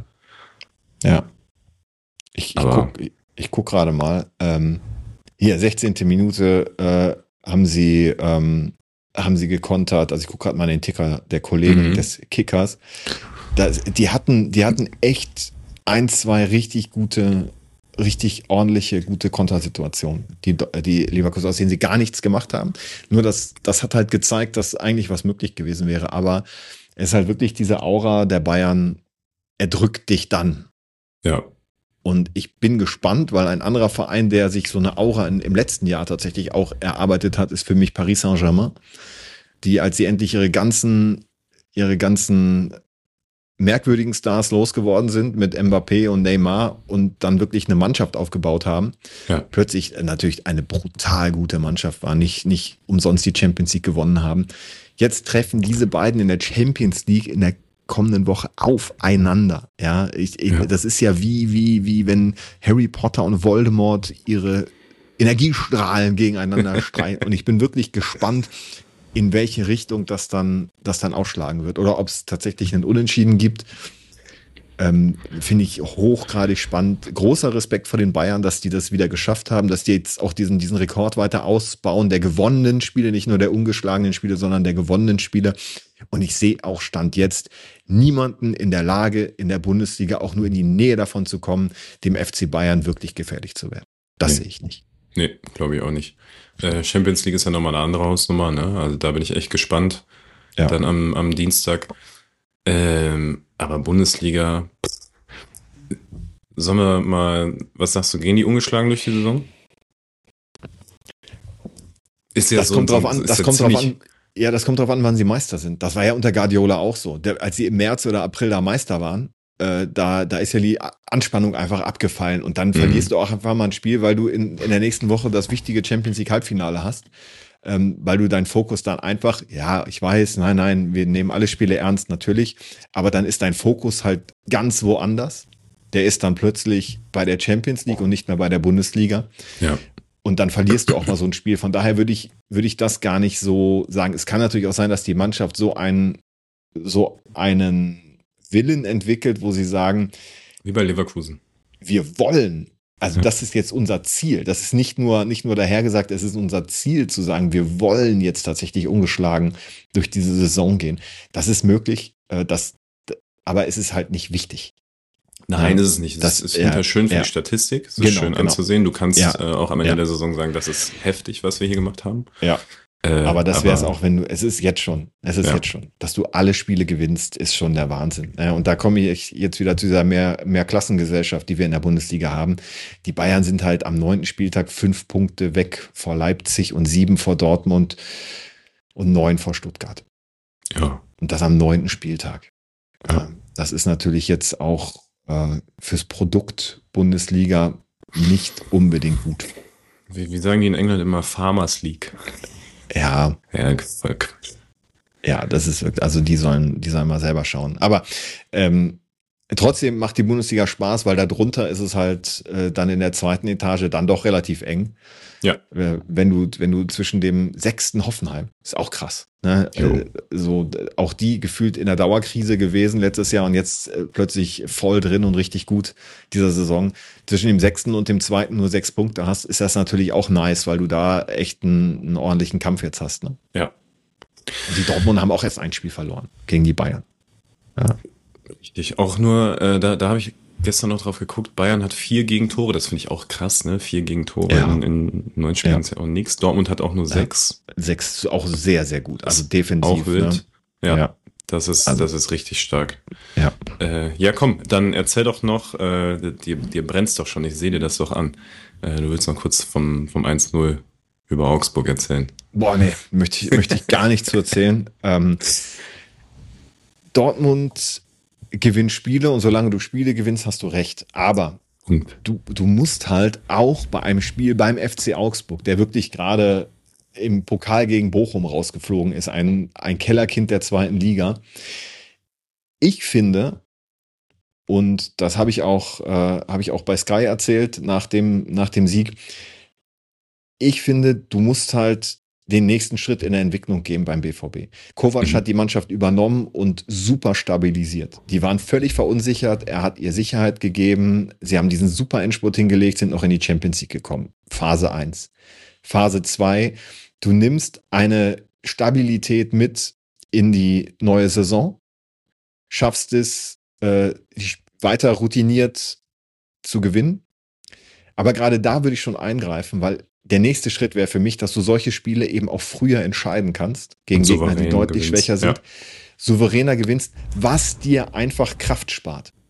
Ja. Ich, ich guck, ich, ich guck gerade mal. Ähm, hier, sechzehnte Minute äh, haben sie ähm, haben sie gekontert. Also ich gucke gerade mal den Ticker der Kollegen mhm. des Kickers. Das, die hatten, die hatten echt ein, zwei richtig gute richtig ordentliche, gute Kontersituation, die, die Leverkusen, aus denen sie gar nichts gemacht haben. Nur das, das hat halt gezeigt, dass eigentlich was möglich gewesen wäre. Aber es ist halt wirklich diese Aura der Bayern, er drückt dich dann. Ja. Und ich bin gespannt, weil ein anderer Verein, der sich so eine Aura in, im letzten Jahr tatsächlich auch erarbeitet hat, ist für mich Paris Saint-Germain, die, als sie endlich ihre ganzen, ihre ganzen merkwürdigen Stars losgeworden sind mit Mbappé und Neymar und dann wirklich eine Mannschaft aufgebaut haben, Ja. plötzlich natürlich eine brutal gute Mannschaft war, nicht, nicht umsonst die Champions League gewonnen haben. Jetzt treffen diese beiden in der Champions League in der kommenden Woche aufeinander. Ja, ich, ich, Ja. das ist ja wie, wie, wie wenn Harry Potter und Voldemort ihre Energiestrahlen gegeneinander streiten. Und ich bin wirklich gespannt, in welche Richtung das dann, das dann ausschlagen wird. Oder ob es tatsächlich einen Unentschieden gibt. Ähm, finde ich hochgradig spannend. Großer Respekt vor den Bayern, dass die das wieder geschafft haben, dass die jetzt auch diesen, diesen Rekord weiter ausbauen, der gewonnenen Spiele, nicht nur der ungeschlagenen Spiele, sondern der gewonnenen Spiele. Und ich sehe auch Stand jetzt niemanden in der Lage, in der Bundesliga auch nur in die Nähe davon zu kommen, dem F C Bayern wirklich gefährlich zu werden. Das Nee. sehe ich nicht. Nee, glaube ich auch nicht. Äh, Champions League ist ja nochmal eine andere Hausnummer, ne? Also da bin ich echt gespannt. Ja. Dann am, am Dienstag. Ähm, aber Bundesliga. Sollen wir mal, was sagst du, gehen die ungeschlagen durch die Saison? Ist ja Das so, kommt drauf so- an, ist das ja kommt drauf ziemlich- an. Ja, das kommt drauf an, wann sie Meister sind. Das war ja unter Guardiola auch so. Der, als sie im März oder April da Meister waren, äh, da, da ist ja die Anspannung einfach abgefallen und dann verlierst du auch einfach mal ein Spiel, weil du in, in der nächsten Woche das wichtige Champions League Halbfinale hast, ähm, weil du deinen Fokus dann einfach, ja, ich weiß, nein, nein, wir nehmen alle Spiele ernst, natürlich, aber dann ist dein Fokus halt ganz woanders. Der ist dann plötzlich bei der Champions League und nicht mehr bei der Bundesliga. Ja. Und dann verlierst du auch mal so ein Spiel. Von daher würde ich, würde ich das gar nicht so sagen. Es kann natürlich auch sein, dass die Mannschaft so einen, so einen Willen entwickelt, wo sie sagen, Wie bei Leverkusen. wir wollen, also Ja. das ist jetzt unser Ziel. Das ist nicht nur, nicht nur dahergesagt, es ist unser Ziel zu sagen, wir wollen jetzt tatsächlich ungeschlagen durch diese Saison gehen. Das ist möglich, äh, das, aber es ist halt nicht wichtig. Nein, Ja, ist es nicht. das- Das ist ja, hinterher schön für ja. die Statistik. Es ist Genau, schön genau. anzusehen. Du kannst Ja. äh, auch am Ende Ja. der Saison sagen, das ist heftig, was wir hier gemacht haben. Ja. Äh, Aber das wäre es auch, wenn du, es ist jetzt schon, es ist Ja. jetzt schon, dass du alle Spiele gewinnst, ist schon der Wahnsinn. Ja, und da komme ich jetzt wieder zu dieser mehr, mehr Klassengesellschaft, die wir in der Bundesliga haben. Die Bayern sind halt am neunten Spieltag fünf Punkte weg vor Leipzig und sieben vor Dortmund und neun vor Stuttgart. Ja. Und das am neunten Spieltag. Ja. Ähm, Das ist natürlich jetzt auch äh, fürs Produkt Bundesliga nicht unbedingt gut. Wie, wie sagen die in England immer Farmers League? Ja, Ja, voll Quatsch. Ja, das ist wirklich, also die sollen, die sollen mal selber schauen. Aber ähm, trotzdem macht die Bundesliga Spaß, weil da drunter ist es halt äh, dann in der zweiten Etage dann doch relativ eng. Ja. Äh, wenn du, wenn du zwischen dem sechsten Hoffenheim, ist auch krass. Ne? Jo. Äh, so äh, auch die gefühlt in der Dauerkrise gewesen letztes Jahr und jetzt äh, plötzlich voll drin und richtig gut dieser Saison. Zwischen dem sechsten und dem zweiten nur sechs Punkte hast, ist das natürlich auch nice, weil du da echt einen, einen ordentlichen Kampf jetzt hast. Ne? Ja. Und die Dortmund haben auch erst ein Spiel verloren gegen die Bayern. Ja. Richtig. Auch nur, äh, da, da habe ich gestern noch drauf geguckt, Bayern hat vier Gegentore, das finde ich auch krass, ne? Vier Gegentore Ja. in, in neun Spielen Ja. ist ja auch nichts. Dortmund hat auch nur sechs. Sechs ist auch sehr, sehr gut. Also Ist defensiv. Auch wild. Ne? Ja, Ja. Das ist, Also- das ist richtig stark. Ja. Äh, ja, komm, dann erzähl doch noch, äh, dir, dir brennt's doch schon, ich sehe dir das doch an. Äh, du willst noch kurz vom, vom eins null über Augsburg erzählen. Boah, nee, möchte ich, möchte ich gar nicht zu erzählen. Ähm, Dortmund gewinnt Spiele und solange du Spiele gewinnst, hast du recht. Aber Und du, du musst halt auch bei einem Spiel beim F C Augsburg, der wirklich gerade im Pokal gegen Bochum rausgeflogen ist, ein, ein Kellerkind der zweiten Liga. Ich finde, und das habe ich auch, äh, habe ich auch bei Sky erzählt nach dem, nach dem Sieg, ich finde, du musst halt den nächsten Schritt in der Entwicklung gehen beim B V B. Kovac Mhm. hat die Mannschaft übernommen und super stabilisiert. Die waren völlig verunsichert. Er hat ihr Sicherheit gegeben. Sie haben diesen super Endspurt hingelegt, sind noch in die Champions League gekommen. Phase eins. Phase zwei. Du nimmst eine Stabilität mit in die neue Saison, schaffst es, äh, weiter routiniert zu gewinnen. Aber gerade da würde ich schon eingreifen, weil der nächste Schritt wäre für mich, dass du solche Spiele eben auch früher entscheiden kannst, gegen Und Gegner, die souverän deutlich gewinnst, schwächer sind, ja. souveräner gewinnst, was dir einfach Kraft spart.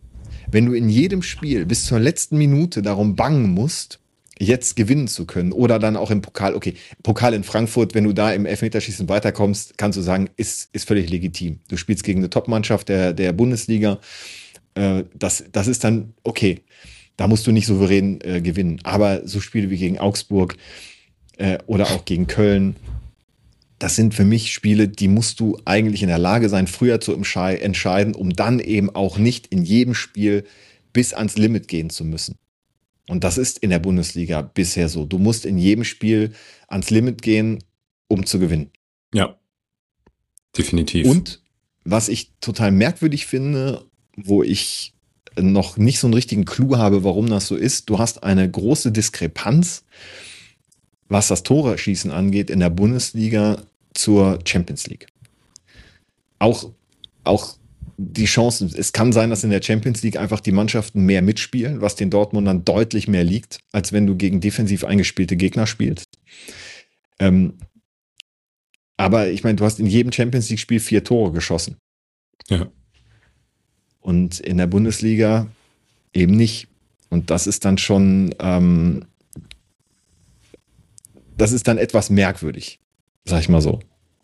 wenn du in jedem Spiel bis zur letzten Minute darum bangen musst, jetzt gewinnen zu können oder dann auch im Pokal, okay, Pokal in Frankfurt, wenn du da im Elfmeterschießen weiterkommst, kannst du sagen, ist, ist völlig legitim. Du spielst gegen eine Top-Mannschaft der, der Bundesliga, äh, das, das ist dann okay. Da musst du nicht souverän äh, gewinnen. Aber so Spiele wie gegen Augsburg äh, oder auch gegen Köln, das sind für mich Spiele, die musst du eigentlich in der Lage sein, früher zu entscheiden, um dann eben auch nicht in jedem Spiel bis ans Limit gehen zu müssen. Und das ist in der Bundesliga bisher so. Du musst in jedem Spiel ans Limit gehen, um zu gewinnen. Ja, definitiv. Und was ich total merkwürdig finde, wo ich noch nicht so einen richtigen Clou habe, warum das so ist, du hast eine große Diskrepanz, was das Tore-Schießen angeht, in der Bundesliga zur Champions League. Auch, auch die Chancen, es kann sein, dass in der Champions League einfach die Mannschaften mehr mitspielen, was den Dortmundern deutlich mehr liegt, als wenn du gegen defensiv eingespielte Gegner spielst. Ähm, aber ich meine, du hast in jedem Champions League-Spiel vier Tore geschossen. Ja. Und in der Bundesliga eben nicht. Und das ist dann schon, ähm, das ist dann etwas merkwürdig, sag ich mal so.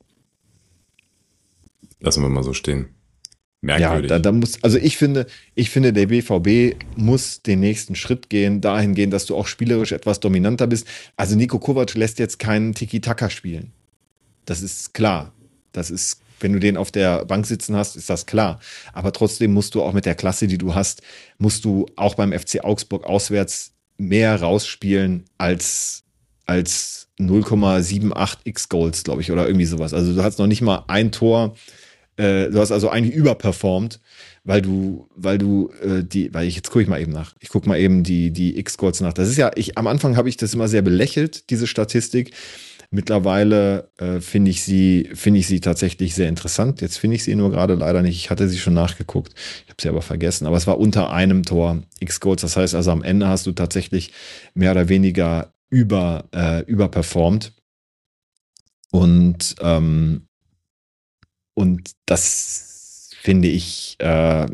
Lassen wir mal so stehen. Merkwürdig. Ja, da, da muss, also ich finde, ich finde, der B V B muss den nächsten Schritt gehen, dahin gehen, dass du auch spielerisch etwas dominanter bist. Also Niko Kovac lässt jetzt keinen Tiki-Taka spielen. Das ist klar. Das ist, wenn du den auf der Bank sitzen hast, ist das klar. Aber trotzdem musst du auch mit der Klasse, die du hast, musst du auch beim F C Augsburg auswärts mehr rausspielen als, als null Komma achtundsiebzig X-Goals, glaube ich, oder irgendwie sowas. Also du hast noch nicht mal ein Tor. Du hast also eigentlich überperformt, weil du, weil du äh, die, weil ich jetzt gucke ich mal eben nach. Ich gucke mal eben die die X-Goals nach. Das ist ja, ich am Anfang habe ich das immer sehr belächelt, diese Statistik. Mittlerweile äh, finde ich sie, finde ich sie tatsächlich sehr interessant. Jetzt finde ich sie nur gerade leider nicht. Ich hatte sie schon nachgeguckt, ich habe sie aber vergessen. Aber es war unter einem Tor X-Goals. Das heißt also am Ende hast du tatsächlich mehr oder weniger über äh, überperformt. Und ähm, Und das finde ich, äh,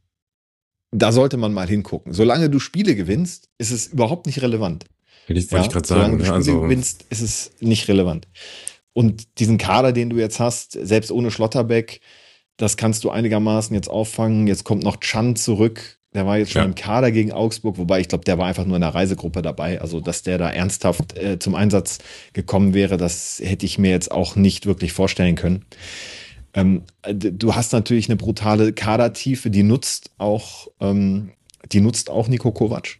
da sollte man mal hingucken. Solange du Spiele gewinnst, ist es überhaupt nicht relevant. Wollte ja? ich gerade sagen. Solange du Spiele also gewinnst, ist es nicht relevant. Und diesen Kader, den du jetzt hast, selbst ohne Schlotterbeck, das kannst du einigermaßen jetzt auffangen. Jetzt kommt noch Can zurück. Der war jetzt schon ja. im Kader gegen Augsburg, wobei ich glaube, der war einfach nur in der Reisegruppe dabei. Also, dass der da ernsthaft äh, zum Einsatz gekommen wäre, das hätte ich mir jetzt auch nicht wirklich vorstellen können. Ähm, du hast natürlich eine brutale Kadertiefe, die nutzt auch, ähm, die nutzt auch Niko Kovac.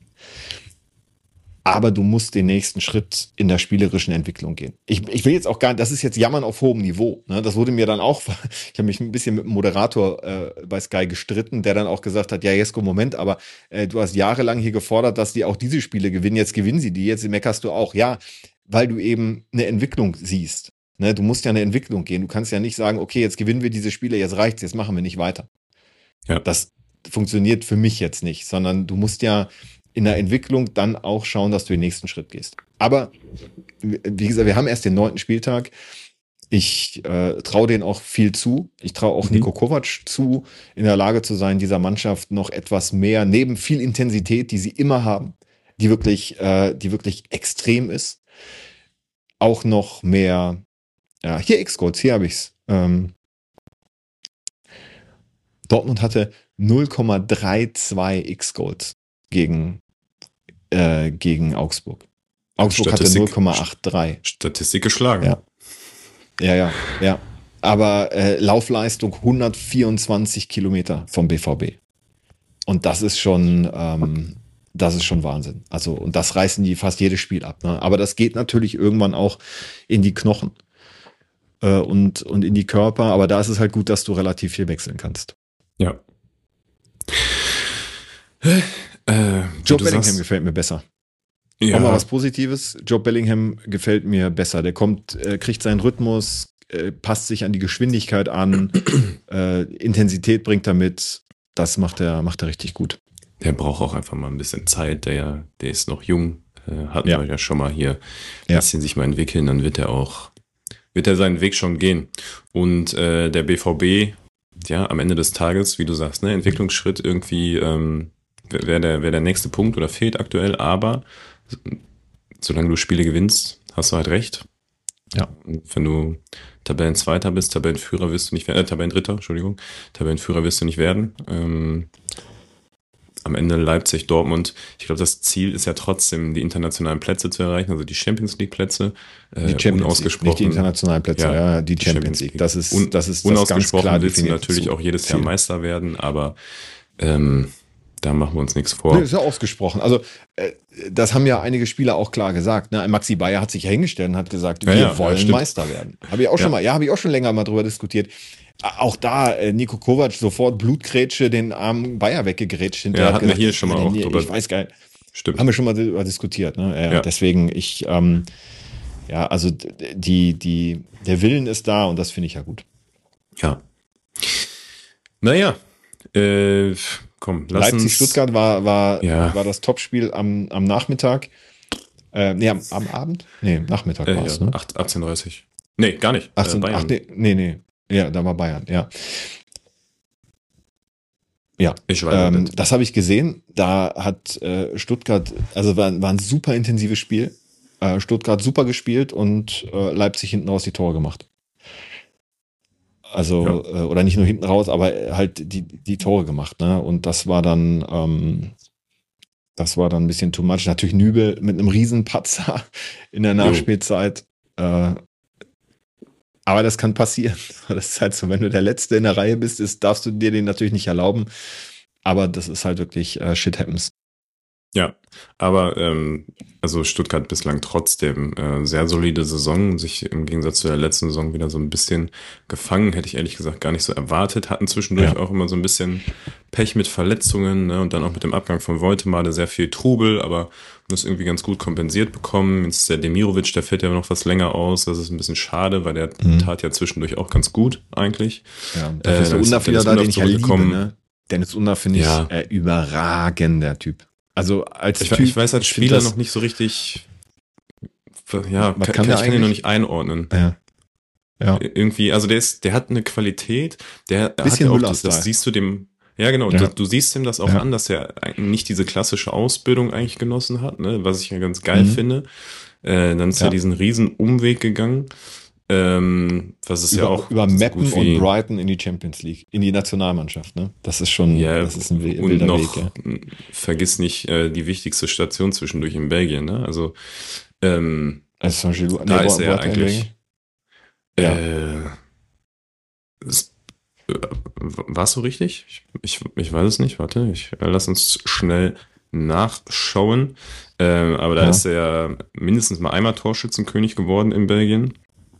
Aber du musst den nächsten Schritt in der spielerischen Entwicklung gehen. Ich, ich will jetzt auch gar nicht, das ist jetzt Jammern auf hohem Niveau. Ne? Das wurde mir dann auch, ich habe mich ein bisschen mit dem Moderator äh, bei Sky gestritten, der dann auch gesagt hat, ja Jesko, Moment, aber äh, du hast jahrelang hier gefordert, dass die auch diese Spiele gewinnen, jetzt gewinnen sie die, jetzt meckerst du auch. Ja, weil du eben eine Entwicklung siehst. Ne? Du musst ja eine Entwicklung gehen. Du kannst ja nicht sagen, okay, jetzt gewinnen wir diese Spiele, jetzt reicht's, jetzt machen wir nicht weiter. Ja. Das funktioniert für mich jetzt nicht, sondern du musst ja in der Entwicklung dann auch schauen, dass du den nächsten Schritt gehst. Aber wie gesagt, wir haben erst den neunten Spieltag. Ich äh, traue denen auch viel zu. Ich traue auch mhm. Niko Kovac zu, in der Lage zu sein, dieser Mannschaft noch etwas mehr, neben viel Intensität, die sie immer haben, die wirklich, äh, die wirklich extrem ist, auch noch mehr, ja, hier X-Codes, hier habe ich's. Ähm, Dortmund hatte null Komma zweiunddreißig X-Goals gegen, äh, gegen Augsburg. Augsburg Statistik, hatte null Komma dreiundachtzig. Statistik geschlagen. Ja, ja, ja. ja. Aber äh, Laufleistung hundertvierundzwanzig Kilometer vom B V B. Und das ist schon, ähm, das ist schon Wahnsinn. Also, und das reißen die fast jedes Spiel ab. Ne? Aber das geht natürlich irgendwann auch in die Knochen äh, und, und in die Körper. Aber da ist es halt gut, dass du relativ viel wechseln kannst. Ja. Äh, Joe Bellingham sagst, gefällt mir besser. Ja. Auch mal was Positives. Joe Bellingham gefällt mir besser. Der kommt, äh, kriegt seinen Rhythmus, äh, passt sich an die Geschwindigkeit an, äh, Intensität bringt er mit. Das macht er, macht er richtig gut. Der braucht auch einfach mal ein bisschen Zeit. Der, der ist noch jung. Äh, hatten ja. wir ja schon mal hier ein ja. bisschen sich mal entwickeln. Dann wird er auch, wird er seinen Weg schon gehen. Und äh, der B V B, ja, am Ende des Tages, wie du sagst, ne, Entwicklungsschritt irgendwie, ähm, wäre der, wär der nächste Punkt oder fehlt aktuell, aber solange du Spiele gewinnst, hast du halt recht. Ja. Wenn du Tabellenzweiter bist, Tabellenführer wirst du nicht werden, äh, Tabellendritter, Entschuldigung, Tabellenführer wirst du nicht werden. Ähm, am Ende Leipzig, Dortmund. Ich glaube, das Ziel ist ja trotzdem, die internationalen Plätze zu erreichen, also die Champions League Plätze. Äh, die Champions League, nicht die internationalen Plätze, ja, ja die, die Champions, Champions League. Das ist, Un, das ist das ganz klar willst du natürlich auch jedes Jahr Meister werden, aber ähm, da machen wir uns nichts vor. Nee, ist ja ausgesprochen. Also, äh, das haben ja einige Spieler auch klar gesagt. Ne? Maxi Bayer hat sich ja hingestellt und hat gesagt, wir ja, ja, wollen ja, Meister werden. Habe ich auch schon ja. mal, ja, habe ich auch schon länger mal drüber diskutiert. Auch da, äh, Nico Kovac sofort Blutgrätsche den armen Bayer weggegrätscht. Ja, hatten gesagt, wir hier schon mal auch drüber. Ich weiß gar nicht. Stimmt. Haben wir schon mal darüber diskutiert. Ne? Ja, ja. Deswegen, ich, ähm, ja, also die, die, der Willen ist da und das finde ich ja gut. Ja. Naja, äh, komm, lass uns. Leipzig-Stuttgart war, war, ja. war das Topspiel am, am Nachmittag. Äh, nee, am, am Abend? Nee, Nachmittag äh, war es, ja, ne? achtzehn Uhr dreißig. Nee, gar nicht. achtzehn, äh, ach, nee, nee, nee. Ja, da war Bayern, ja. Ja, ich weiß ähm, das habe ich gesehen. Da hat äh, Stuttgart, also war, war ein super intensives Spiel. Äh, Stuttgart super gespielt und äh, Leipzig hinten raus die Tore gemacht. Also, ja. äh, oder nicht nur hinten raus, aber halt die, die Tore gemacht. Ne? Und das war dann, ähm, das war dann ein bisschen too much. Natürlich Nübel mit einem Riesenpatzer in der Nachspielzeit. Äh, Aber das kann passieren. Das ist halt so, wenn du der Letzte in der Reihe bist, ist, darfst du dir den natürlich nicht erlauben. Aber das ist halt wirklich äh, shit happens. Ja, aber ähm, also Stuttgart bislang trotzdem äh, sehr solide Saison, sich im Gegensatz zu der letzten Saison wieder so ein bisschen gefangen, hätte ich ehrlich gesagt gar nicht so erwartet, hatten zwischendurch ja. auch immer so ein bisschen Pech mit Verletzungen, ne? Und dann auch mit dem Abgang von Woltemade sehr viel Trubel, aber das irgendwie ganz gut kompensiert bekommen. Jetzt ist der Demirovic, der fällt ja noch was länger aus, das ist ein bisschen schade, weil der mhm. tat ja zwischendurch auch ganz gut eigentlich. Ja, dafür äh, ist der Undaff wieder da, den ich ja liebe, ne? Dennis Undaff finde ich ja. äh, überragender Typ. Also als ich, Typ, ich weiß als Spieler das, noch nicht so richtig, ja, was kann, kann, kann ich kann ihn noch nicht nicht einordnen. Ja. Ja. Irgendwie, also der ist, der hat eine Qualität, der bisschen hat ja auch das, das siehst du dem, ja genau, ja. Du, du siehst ihm das auch ja. an, dass er nicht diese klassische Ausbildung eigentlich genossen hat, ne, was ich ja ganz geil mhm. finde. Äh, dann ist ja. er diesen riesen Umweg gegangen. Ähm, was ist über, ja auch über Meppen so wie, und Brighton in die Champions League, in die Nationalmannschaft, ne? Das ist schon, ja, das ist ein wilder und noch, Weg, ja. Vergiss nicht äh, die wichtigste Station zwischendurch in Belgien, ne? Also ähm, also zum Beispiel, da nee, ist er eigentlich. Ja. Äh, ist, äh, war es so richtig? Ich, ich, ich weiß es nicht. Warte, ich äh, lass uns schnell nachschauen. Äh, aber da ja. ist er mindestens mal einmal Torschützenkönig geworden in Belgien.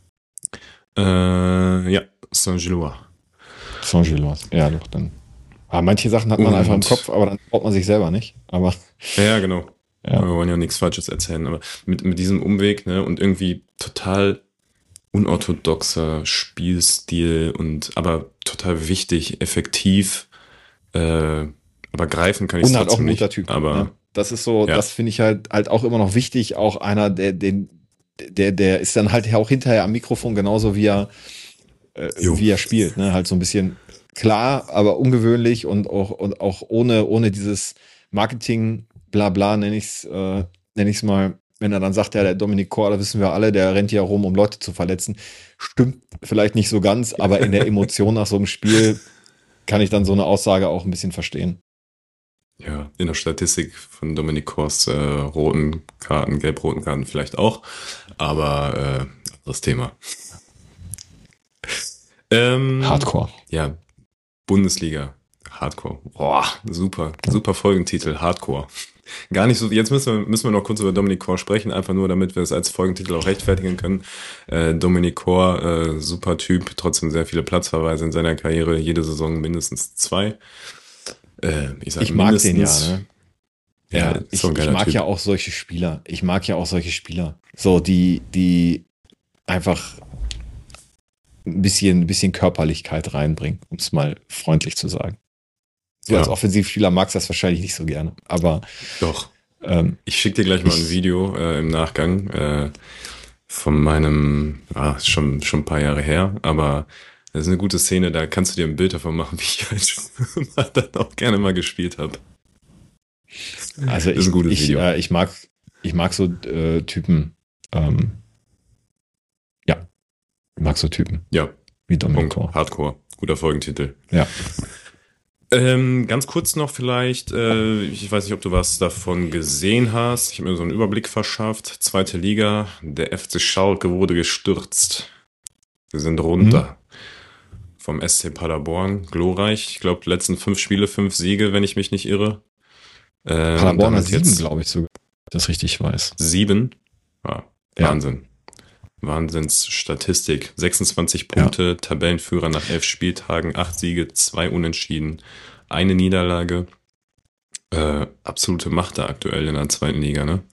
Äh, ja, Saint-Gilloise. Saint-Gilloise, ja, doch, dann. Aber manche Sachen hat man Und, einfach im Kopf, aber dann traut man sich selber nicht. Aber ja, genau. Ja. Wir wollen ja nichts Falsches erzählen, aber mit, mit diesem Umweg, ne, und irgendwie total unorthodoxer Spielstil und aber total wichtig, effektiv, äh, aber greifen kann ich es trotzdem trotzdem nicht. Und halt auch ein guter Typ. Aber ja. Das ist so, ja. das finde ich halt halt auch immer noch wichtig. Auch einer, der den der der ist dann halt auch hinterher am Mikrofon genauso wie er äh, wie er spielt, ne, halt so ein bisschen klar, aber ungewöhnlich und auch und auch ohne ohne dieses Marketing Blabla nenne ich's äh, nenne ich's mal. Wenn er dann sagt, ja, der Dominic Kor, da wissen wir alle, der rennt ja rum, um Leute zu verletzen. Stimmt vielleicht nicht so ganz, aber in der Emotion nach so einem Spiel kann ich dann so eine Aussage auch ein bisschen verstehen. Ja, in der Statistik von Dominic Kors äh, roten Karten, gelb-roten Karten vielleicht auch, aber äh, das Thema. ähm, Hardcore. Ja, Bundesliga. Hardcore. Boah, super, super Folgentitel, Hardcore. Gar nicht so, jetzt müssen wir, müssen wir noch kurz über Dominic Kor sprechen, einfach nur, damit wir es als Folgentitel auch rechtfertigen können. Äh, Dominic Kor, äh, super Typ, trotzdem sehr viele Platzverweise in seiner Karriere, jede Saison mindestens zwei. Äh, ich sag ich mag den ja, ne? Ja, ja ich, so ich mag typ. ja auch solche Spieler. Ich mag ja auch solche Spieler. So, die, die einfach ein bisschen, ein bisschen Körperlichkeit reinbringen, um es mal freundlich zu sagen. Du ja. als Offensivspieler magst das wahrscheinlich nicht so gerne, aber doch. Ähm, ich schicke dir gleich mal ein Video äh, im Nachgang äh, von meinem, ah, schon schon ein paar Jahre her, aber das ist eine gute Szene, da kannst du dir ein Bild davon machen, wie ich halt dann auch gerne mal gespielt habe. Also Das ist ich, ein gutes ich, Video. äh, ich mag, ich mag so äh, Typen, ähm, ja, ich mag so Typen Ja, wie Dominic Punkt. Kor. Hardcore. Guter Folgentitel. Ja. Ähm, ganz kurz noch vielleicht, äh, ich weiß nicht, ob du was davon gesehen hast. Ich habe mir so einen Überblick verschafft. Zweite Liga, der F C Schalke wurde gestürzt. Wir sind runter. Vom S C Paderborn, glorreich. Ich glaube, die letzten fünf Spiele, fünf Siege, wenn ich mich nicht irre. Äh, Paderborn hat damit sieben, jetzt glaube ich sogar, wenn ich das richtig weiß. sieben. Ja, Ja. Wahnsinn. Wahnsinnsstatistik. sechsundzwanzig Ja. Punkte, Tabellenführer nach elf Spieltagen, acht Siege, zwei Unentschieden, eine Niederlage. Äh, absolute Macht da aktuell in der zweiten Liga, ne?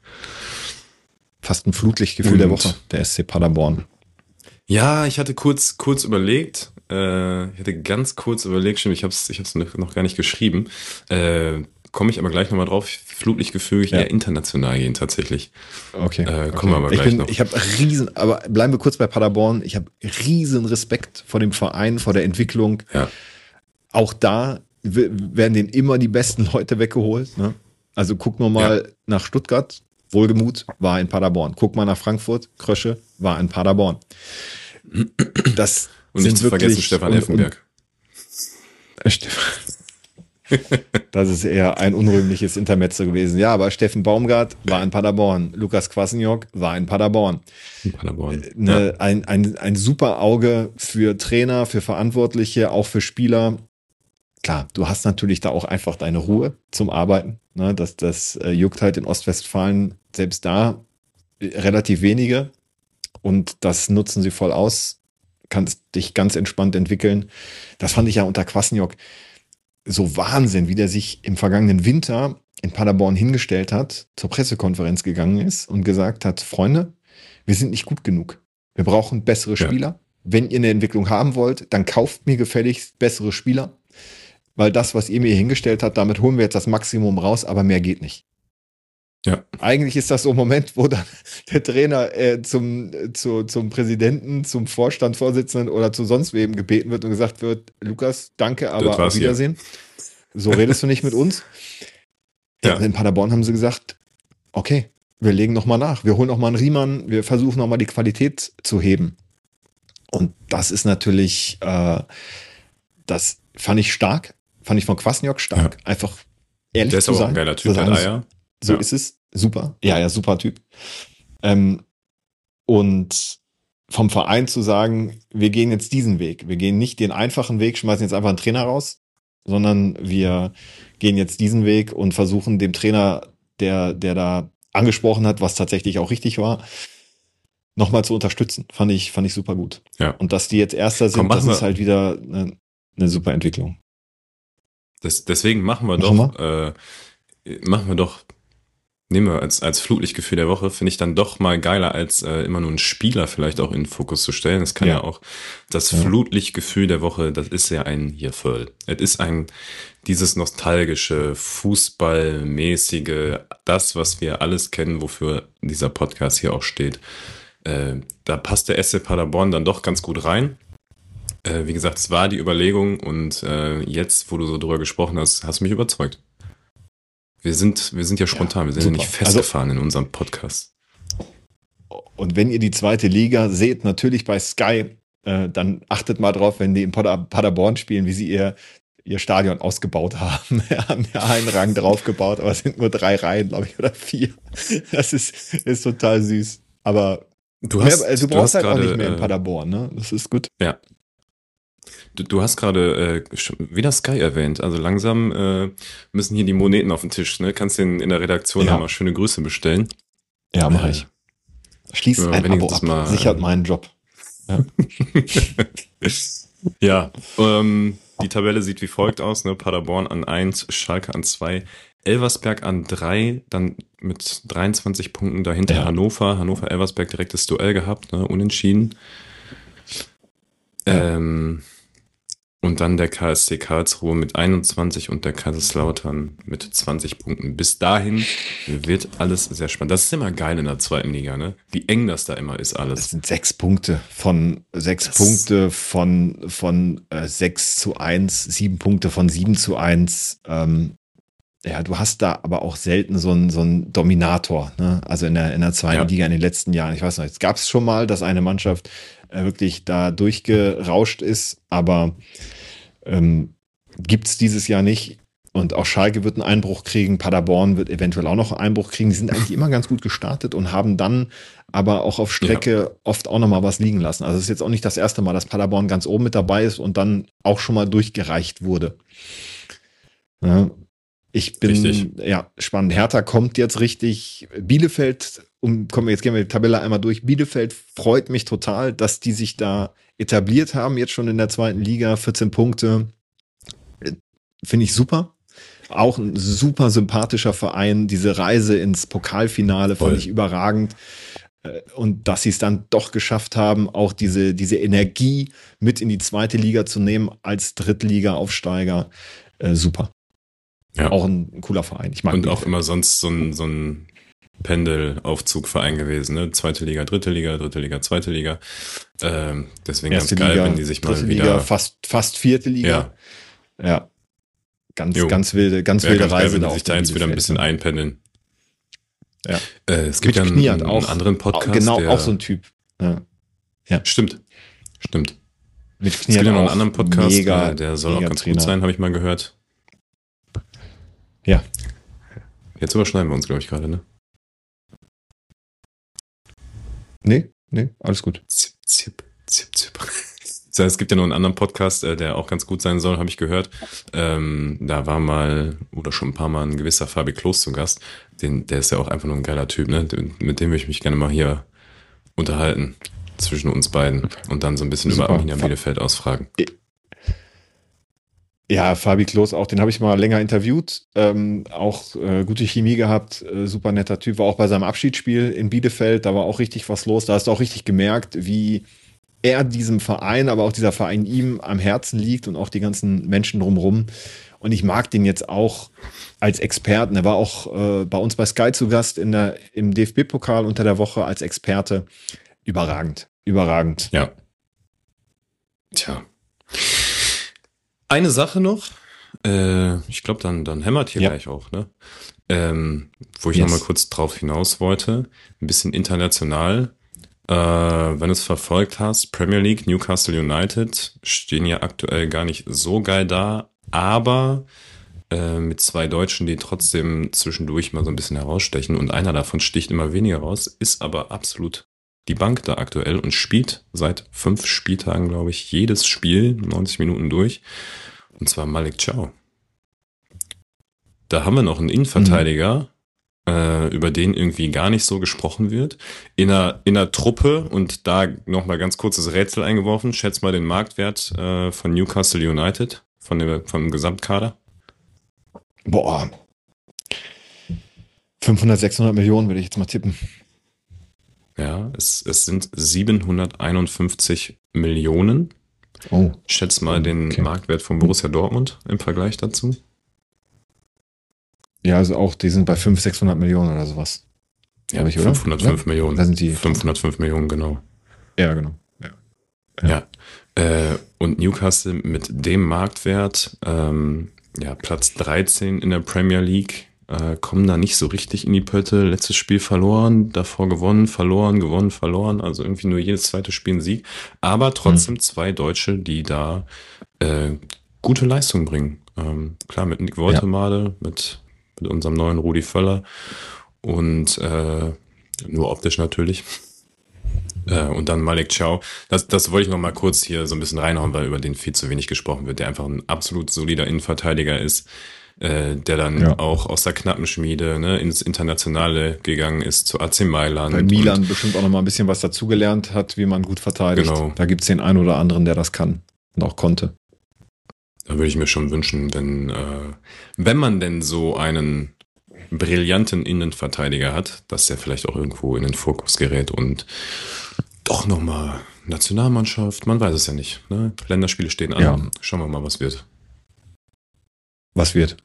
Fast ein Flutlichtgefühl der Und- Woche, der S C Paderborn. Ja, ich hatte kurz, kurz überlegt, äh, ich hatte ganz kurz überlegt, stimmt, ich habe es ich hab's noch noch gar nicht geschrieben. Äh, Komme ich aber gleich nochmal drauf. Flutlichtgefühl Ja. eher international gehen tatsächlich. Okay. Äh, okay. kommen wir aber ich gleich bin, noch. Ich habe riesen, aber bleiben wir kurz bei Paderborn. Ich habe riesen Respekt vor dem Verein, vor der Entwicklung. Ja. Auch da w- werden denen immer die besten Leute weggeholt. Ne? Also guck nur mal nach Stuttgart. Wohlgemut war in Paderborn. Guck mal nach Frankfurt. Krösche war in Paderborn. Das Und nicht sind zu vergessen wirklich- Stefan und- Effenberg. und- Ste- Das ist eher ein unrühmliches Intermezzo gewesen. Ja, aber Steffen Baumgart war in Paderborn. Lukas Kwasniok war in Paderborn. In Paderborn. Ne, ein, ein, ein super Auge für Trainer, für Verantwortliche, auch für Spieler. Klar, du hast natürlich da auch einfach deine Ruhe zum Arbeiten. Ne, das das äh, juckt halt in Ostwestfalen selbst da äh, relativ wenige. Und das nutzen sie voll aus. Kannst dich ganz entspannt entwickeln. Das fand ich ja unter Kwasniok so Wahnsinn, wie der sich im vergangenen Winter in Paderborn hingestellt hat, zur Pressekonferenz gegangen ist und gesagt hat, Freunde, wir sind nicht gut genug. Wir brauchen bessere Ja. Spieler. Wenn ihr eine Entwicklung haben wollt, dann kauft mir gefälligst bessere Spieler, weil das, was ihr mir hingestellt habt, damit holen wir jetzt das Maximum raus, aber mehr geht nicht. Ja. Eigentlich ist das so ein Moment, wo dann der Trainer äh, zum, äh, zu, zum Präsidenten, zum Vorstand, Vorsitzenden oder zu sonst wem gebeten wird und gesagt wird, Lukas, danke, aber war's auf Wiedersehen. So redest du nicht mit uns. Ja. Ja. Und in Paderborn haben sie gesagt, okay, wir legen nochmal nach. Wir holen nochmal einen Riemann, wir versuchen nochmal die Qualität zu heben. Und das ist natürlich, äh, das fand ich stark, fand ich von Kwasniok stark. Ja. Einfach ehrlich Der ist zu aber auch sein. ein geiler zu Typ, der sagen, hat Eier. so Ja. ist es. Super. Ja, ja, super Typ. Ähm, und vom Verein zu sagen, wir gehen jetzt diesen Weg. Wir gehen nicht den einfachen Weg, schmeißen jetzt einfach einen Trainer raus, sondern wir gehen jetzt diesen Weg und versuchen dem Trainer, der, der da angesprochen hat, was tatsächlich auch richtig war, nochmal zu unterstützen. Fand ich, fand ich super gut. Ja. Und dass die jetzt Erster sind, Komm, das machen ist wir- halt wieder eine, eine super Entwicklung. Das, deswegen machen wir Machen doch, äh, machen wir doch, nehmen wir als, als Flutlichtgefühl der Woche, finde ich dann doch mal geiler, als äh, immer nur einen Spieler vielleicht auch in den Fokus zu stellen. Das kann ja, Ja. auch, das Ja. Flutlichtgefühl der Woche, das ist ja ein hier voll. Es ist ein, dieses nostalgische, Fußballmäßige, das, was wir alles kennen, wofür dieser Podcast hier auch steht. Äh, da passt der S C Paderborn dann doch ganz gut rein. Äh, wie gesagt, es war die Überlegung und äh, jetzt, wo du so drüber gesprochen hast, hast du mich überzeugt. Wir sind, wir sind ja spontan, wir sind super. ja nicht festgefahren in unserem Podcast. Und wenn ihr die zweite Liga seht, natürlich bei Sky, äh, dann achtet mal drauf, wenn die in Pader Paderborn spielen, wie sie ihr, ihr Stadion ausgebaut haben. Wir haben ja einen Rang draufgebaut, aber es sind nur drei Reihen, glaube ich, oder vier. Das ist, ist total süß. Aber Du hast, mehr, also du du brauchst hast halt auch gerade, nicht mehr in äh, Paderborn, ne? Das ist gut. Ja. Du, du hast gerade äh, schon wieder Sky erwähnt. Also langsam äh, müssen hier die Moneten auf den Tisch. Ne? Kannst den in der Redaktion Ja. einmal schöne Grüße bestellen. Ja, mache Äh, ich. Schließ ja, ein Abo wenigstens ab. mal, Sichert äh, meinen Job. Ja. Ja, ähm, die Tabelle sieht wie folgt aus. Ne? Paderborn an eins, Schalke an zwei, Elversberg an drei, dann mit dreiundzwanzig Punkten dahinter Ja. Hannover. Hannover-Elversberg direktes Duell gehabt, ne? Unentschieden. Ja. Ähm, und dann der K S C Karlsruhe mit einundzwanzig und der Kaiserslautern mit zwanzig Punkten. Bis dahin wird alles sehr spannend. Das ist immer geil in der zweiten Liga, ne? Wie eng das da immer ist Das alles. sind sechs Punkte von sechs Das- Punkte von, von äh, sechs zu eins, sieben Punkte von sieben zu eins. Ähm, ja, du hast da aber auch selten so einen, so einen Dominator, ne? Also in der, in der zweiten Ja. Liga in den letzten Jahren. Ich weiß noch, es gab es schon mal, dass eine Mannschaft äh, wirklich da durchgerauscht ist, aber ähm, gibt es dieses Jahr nicht. Und auch Schalke wird einen Einbruch kriegen, Paderborn wird eventuell auch noch einen Einbruch kriegen. Die sind eigentlich immer ganz gut gestartet und haben dann aber auch auf Strecke ja. oft auch noch mal was liegen lassen. Also es ist jetzt auch nicht das erste Mal, dass Paderborn ganz oben mit dabei ist und dann auch schon mal durchgereicht wurde. Ja. Ich bin, richtig. ja, spannend. Hertha kommt jetzt richtig. Bielefeld, um, kommen wir, jetzt gehen wir die Tabelle einmal durch. Bielefeld freut mich total, dass die sich da etabliert haben, jetzt schon in der zweiten Liga, vierzehn Punkte. Finde ich super. Auch ein super sympathischer Verein. Diese Reise ins Pokalfinale fand ich überragend. Und dass sie es dann doch geschafft haben, auch diese, diese Energie mit in die zweite Liga zu nehmen als Drittliga-Aufsteiger. Äh, super. Ja. Auch ein, ein cooler Verein. Ich mag Und auch immer sonst so ein, so ein Pendelaufzugverein gewesen, ne? Zweite Liga, dritte Liga, dritte Liga, zweite Liga. Ähm, deswegen Erste ganz geil, Liga, wenn die sich mal dritte wieder... Liga, fast, fast vierte Liga. Ja. Ja. Ganz, jo. ganz wilde, ganz Wäre wilde ganz Reise. Geil, wenn da sich da jetzt wieder ein bisschen einpendeln. Ja. Äh, es gibt ja einen, einen auch, anderen Podcast. Genau, der, auch so ein Typ. Ja. ja. Stimmt. Stimmt. Mit es gibt ja noch einen anderen Podcast, mega, der soll auch ganz Trainer. gut sein, habe ich mal gehört. Ja. Jetzt überschneiden wir uns, glaube ich, gerade, ne? Nee, nee, alles gut. Zip, zip, zip, zip. Das heißt, es gibt ja noch einen anderen Podcast, der auch ganz gut sein soll, habe ich gehört. Ähm, da war mal, oder schon ein paar Mal ein gewisser Fabi Klos zu Gast. Den, der ist ja auch einfach nur ein geiler Typ, ne? Mit dem würde ich mich gerne mal hier unterhalten, zwischen uns beiden. Und dann so ein bisschen Super. über Arminia Bielefeld ausfragen. Ja, Fabi Klos auch, den habe ich mal länger interviewt. Ähm, auch äh, gute Chemie gehabt, äh, super netter Typ. War auch bei seinem Abschiedsspiel in Bielefeld, da war auch richtig was los. Da hast du auch richtig gemerkt, wie er diesem Verein, aber auch dieser Verein ihm am Herzen liegt und auch die ganzen Menschen drumherum. Und ich mag den jetzt auch als Experten. Er war auch äh, bei uns bei Sky zu Gast in der, im D F B-Pokal unter der Woche als Experte. Überragend, überragend. Ja. Tja. Eine Sache noch. Äh, ich glaube, dann, dann hämmert hier ja. gleich auch, ne? Ähm, wo ich yes. nochmal kurz drauf hinaus wollte. Ein bisschen international. Äh, wenn du es verfolgt hast, Premier League, Newcastle United stehen ja aktuell gar nicht so geil da, aber äh, mit zwei Deutschen, die trotzdem zwischendurch mal so ein bisschen herausstechen und einer davon sticht immer weniger raus, ist aber absolut die Bank da aktuell und spielt seit fünf Spieltagen, glaube ich, jedes Spiel neunzig Minuten durch, und zwar Malik Thiaw. Da haben wir noch einen Innenverteidiger, mhm. über den irgendwie gar nicht so gesprochen wird, in einer, in einer Truppe, und da nochmal ganz kurzes Rätsel eingeworfen, schätzt mal den Marktwert äh, von Newcastle United, von dem, vom Gesamtkader. Boah. fünfhundert, sechshundert Millionen würde ich jetzt mal tippen. Ja, es, es sind siebenhunderteinundfünfzig Millionen. Oh. Schätz mal den okay. Marktwert von Borussia Dortmund im Vergleich dazu. Ja, also auch, die sind bei fünfhundert, sechshundert Millionen oder sowas. Ja, ich, oder? fünfhundertfünf oder? Millionen. Da sind die. fünfhundertfünf Millionen, genau. Ja, genau. Ja. ja. ja. Äh, und Newcastle mit dem Marktwert, ähm, ja, Platz dreizehn in der Premier League, äh, kommen da nicht so richtig in die Pötte. Letztes Spiel verloren, davor gewonnen, verloren, gewonnen, verloren. Also irgendwie nur jedes zweite Spiel ein Sieg. Aber trotzdem hm. zwei Deutsche, die da äh, gute Leistung bringen. Ähm, klar, mit Nick Woltemade, ja. mit mit unserem neuen Rudi Völler und äh, nur optisch natürlich. Äh, und dann Malik Thiaw. Das, das wollte ich noch mal kurz hier so ein bisschen reinhauen, weil über den viel zu wenig gesprochen wird, der einfach ein absolut solider Innenverteidiger ist, äh, der dann ja. auch aus der knappen Schmiede, ne, ins Internationale gegangen ist, zu A C Mailand. Bei Milan bestimmt auch noch mal ein bisschen was dazugelernt hat, wie man gut verteidigt. Genau. Da gibt es den einen oder anderen, der das kann und auch konnte. Da würde ich mir schon wünschen, wenn, äh, wenn man denn so einen brillanten Innenverteidiger hat, dass der vielleicht auch irgendwo in den Fokus gerät und doch nochmal Nationalmannschaft, man weiß es ja nicht. Ne? Länderspiele stehen an, ja. Schauen wir mal, was wird. Was wird?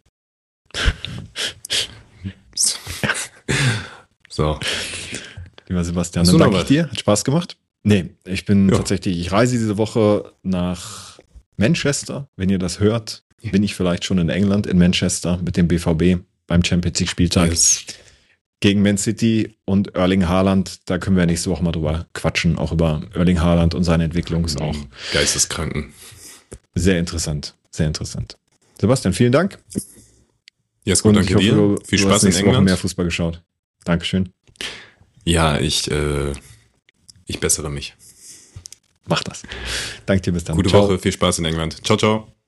So. Lieber Sebastian, dann danke ich dir. Hat Spaß gemacht? Nee, ich bin ja. tatsächlich, ich reise diese Woche nach Manchester, wenn ihr das hört. bin ich vielleicht schon in England, in Manchester mit dem B V B beim Champions League Spieltag Yes. gegen Man City und Erling Haaland. Da können wir nächste Woche mal drüber quatschen, auch über Erling Haaland und seine Entwicklung ist auch Geisteskranken. sehr interessant, sehr interessant. Sebastian, vielen Dank. Ja, ist gut, Und danke ich hoffe, dir. du, Viel du Spaß hast in nächste Woche England. mehr Fußball geschaut. Dankeschön. Ja, ich, äh, ich bessere mich. Mach das. Danke dir, bis dann. Gute Ciao. Woche, viel Spaß in England. Ciao, ciao.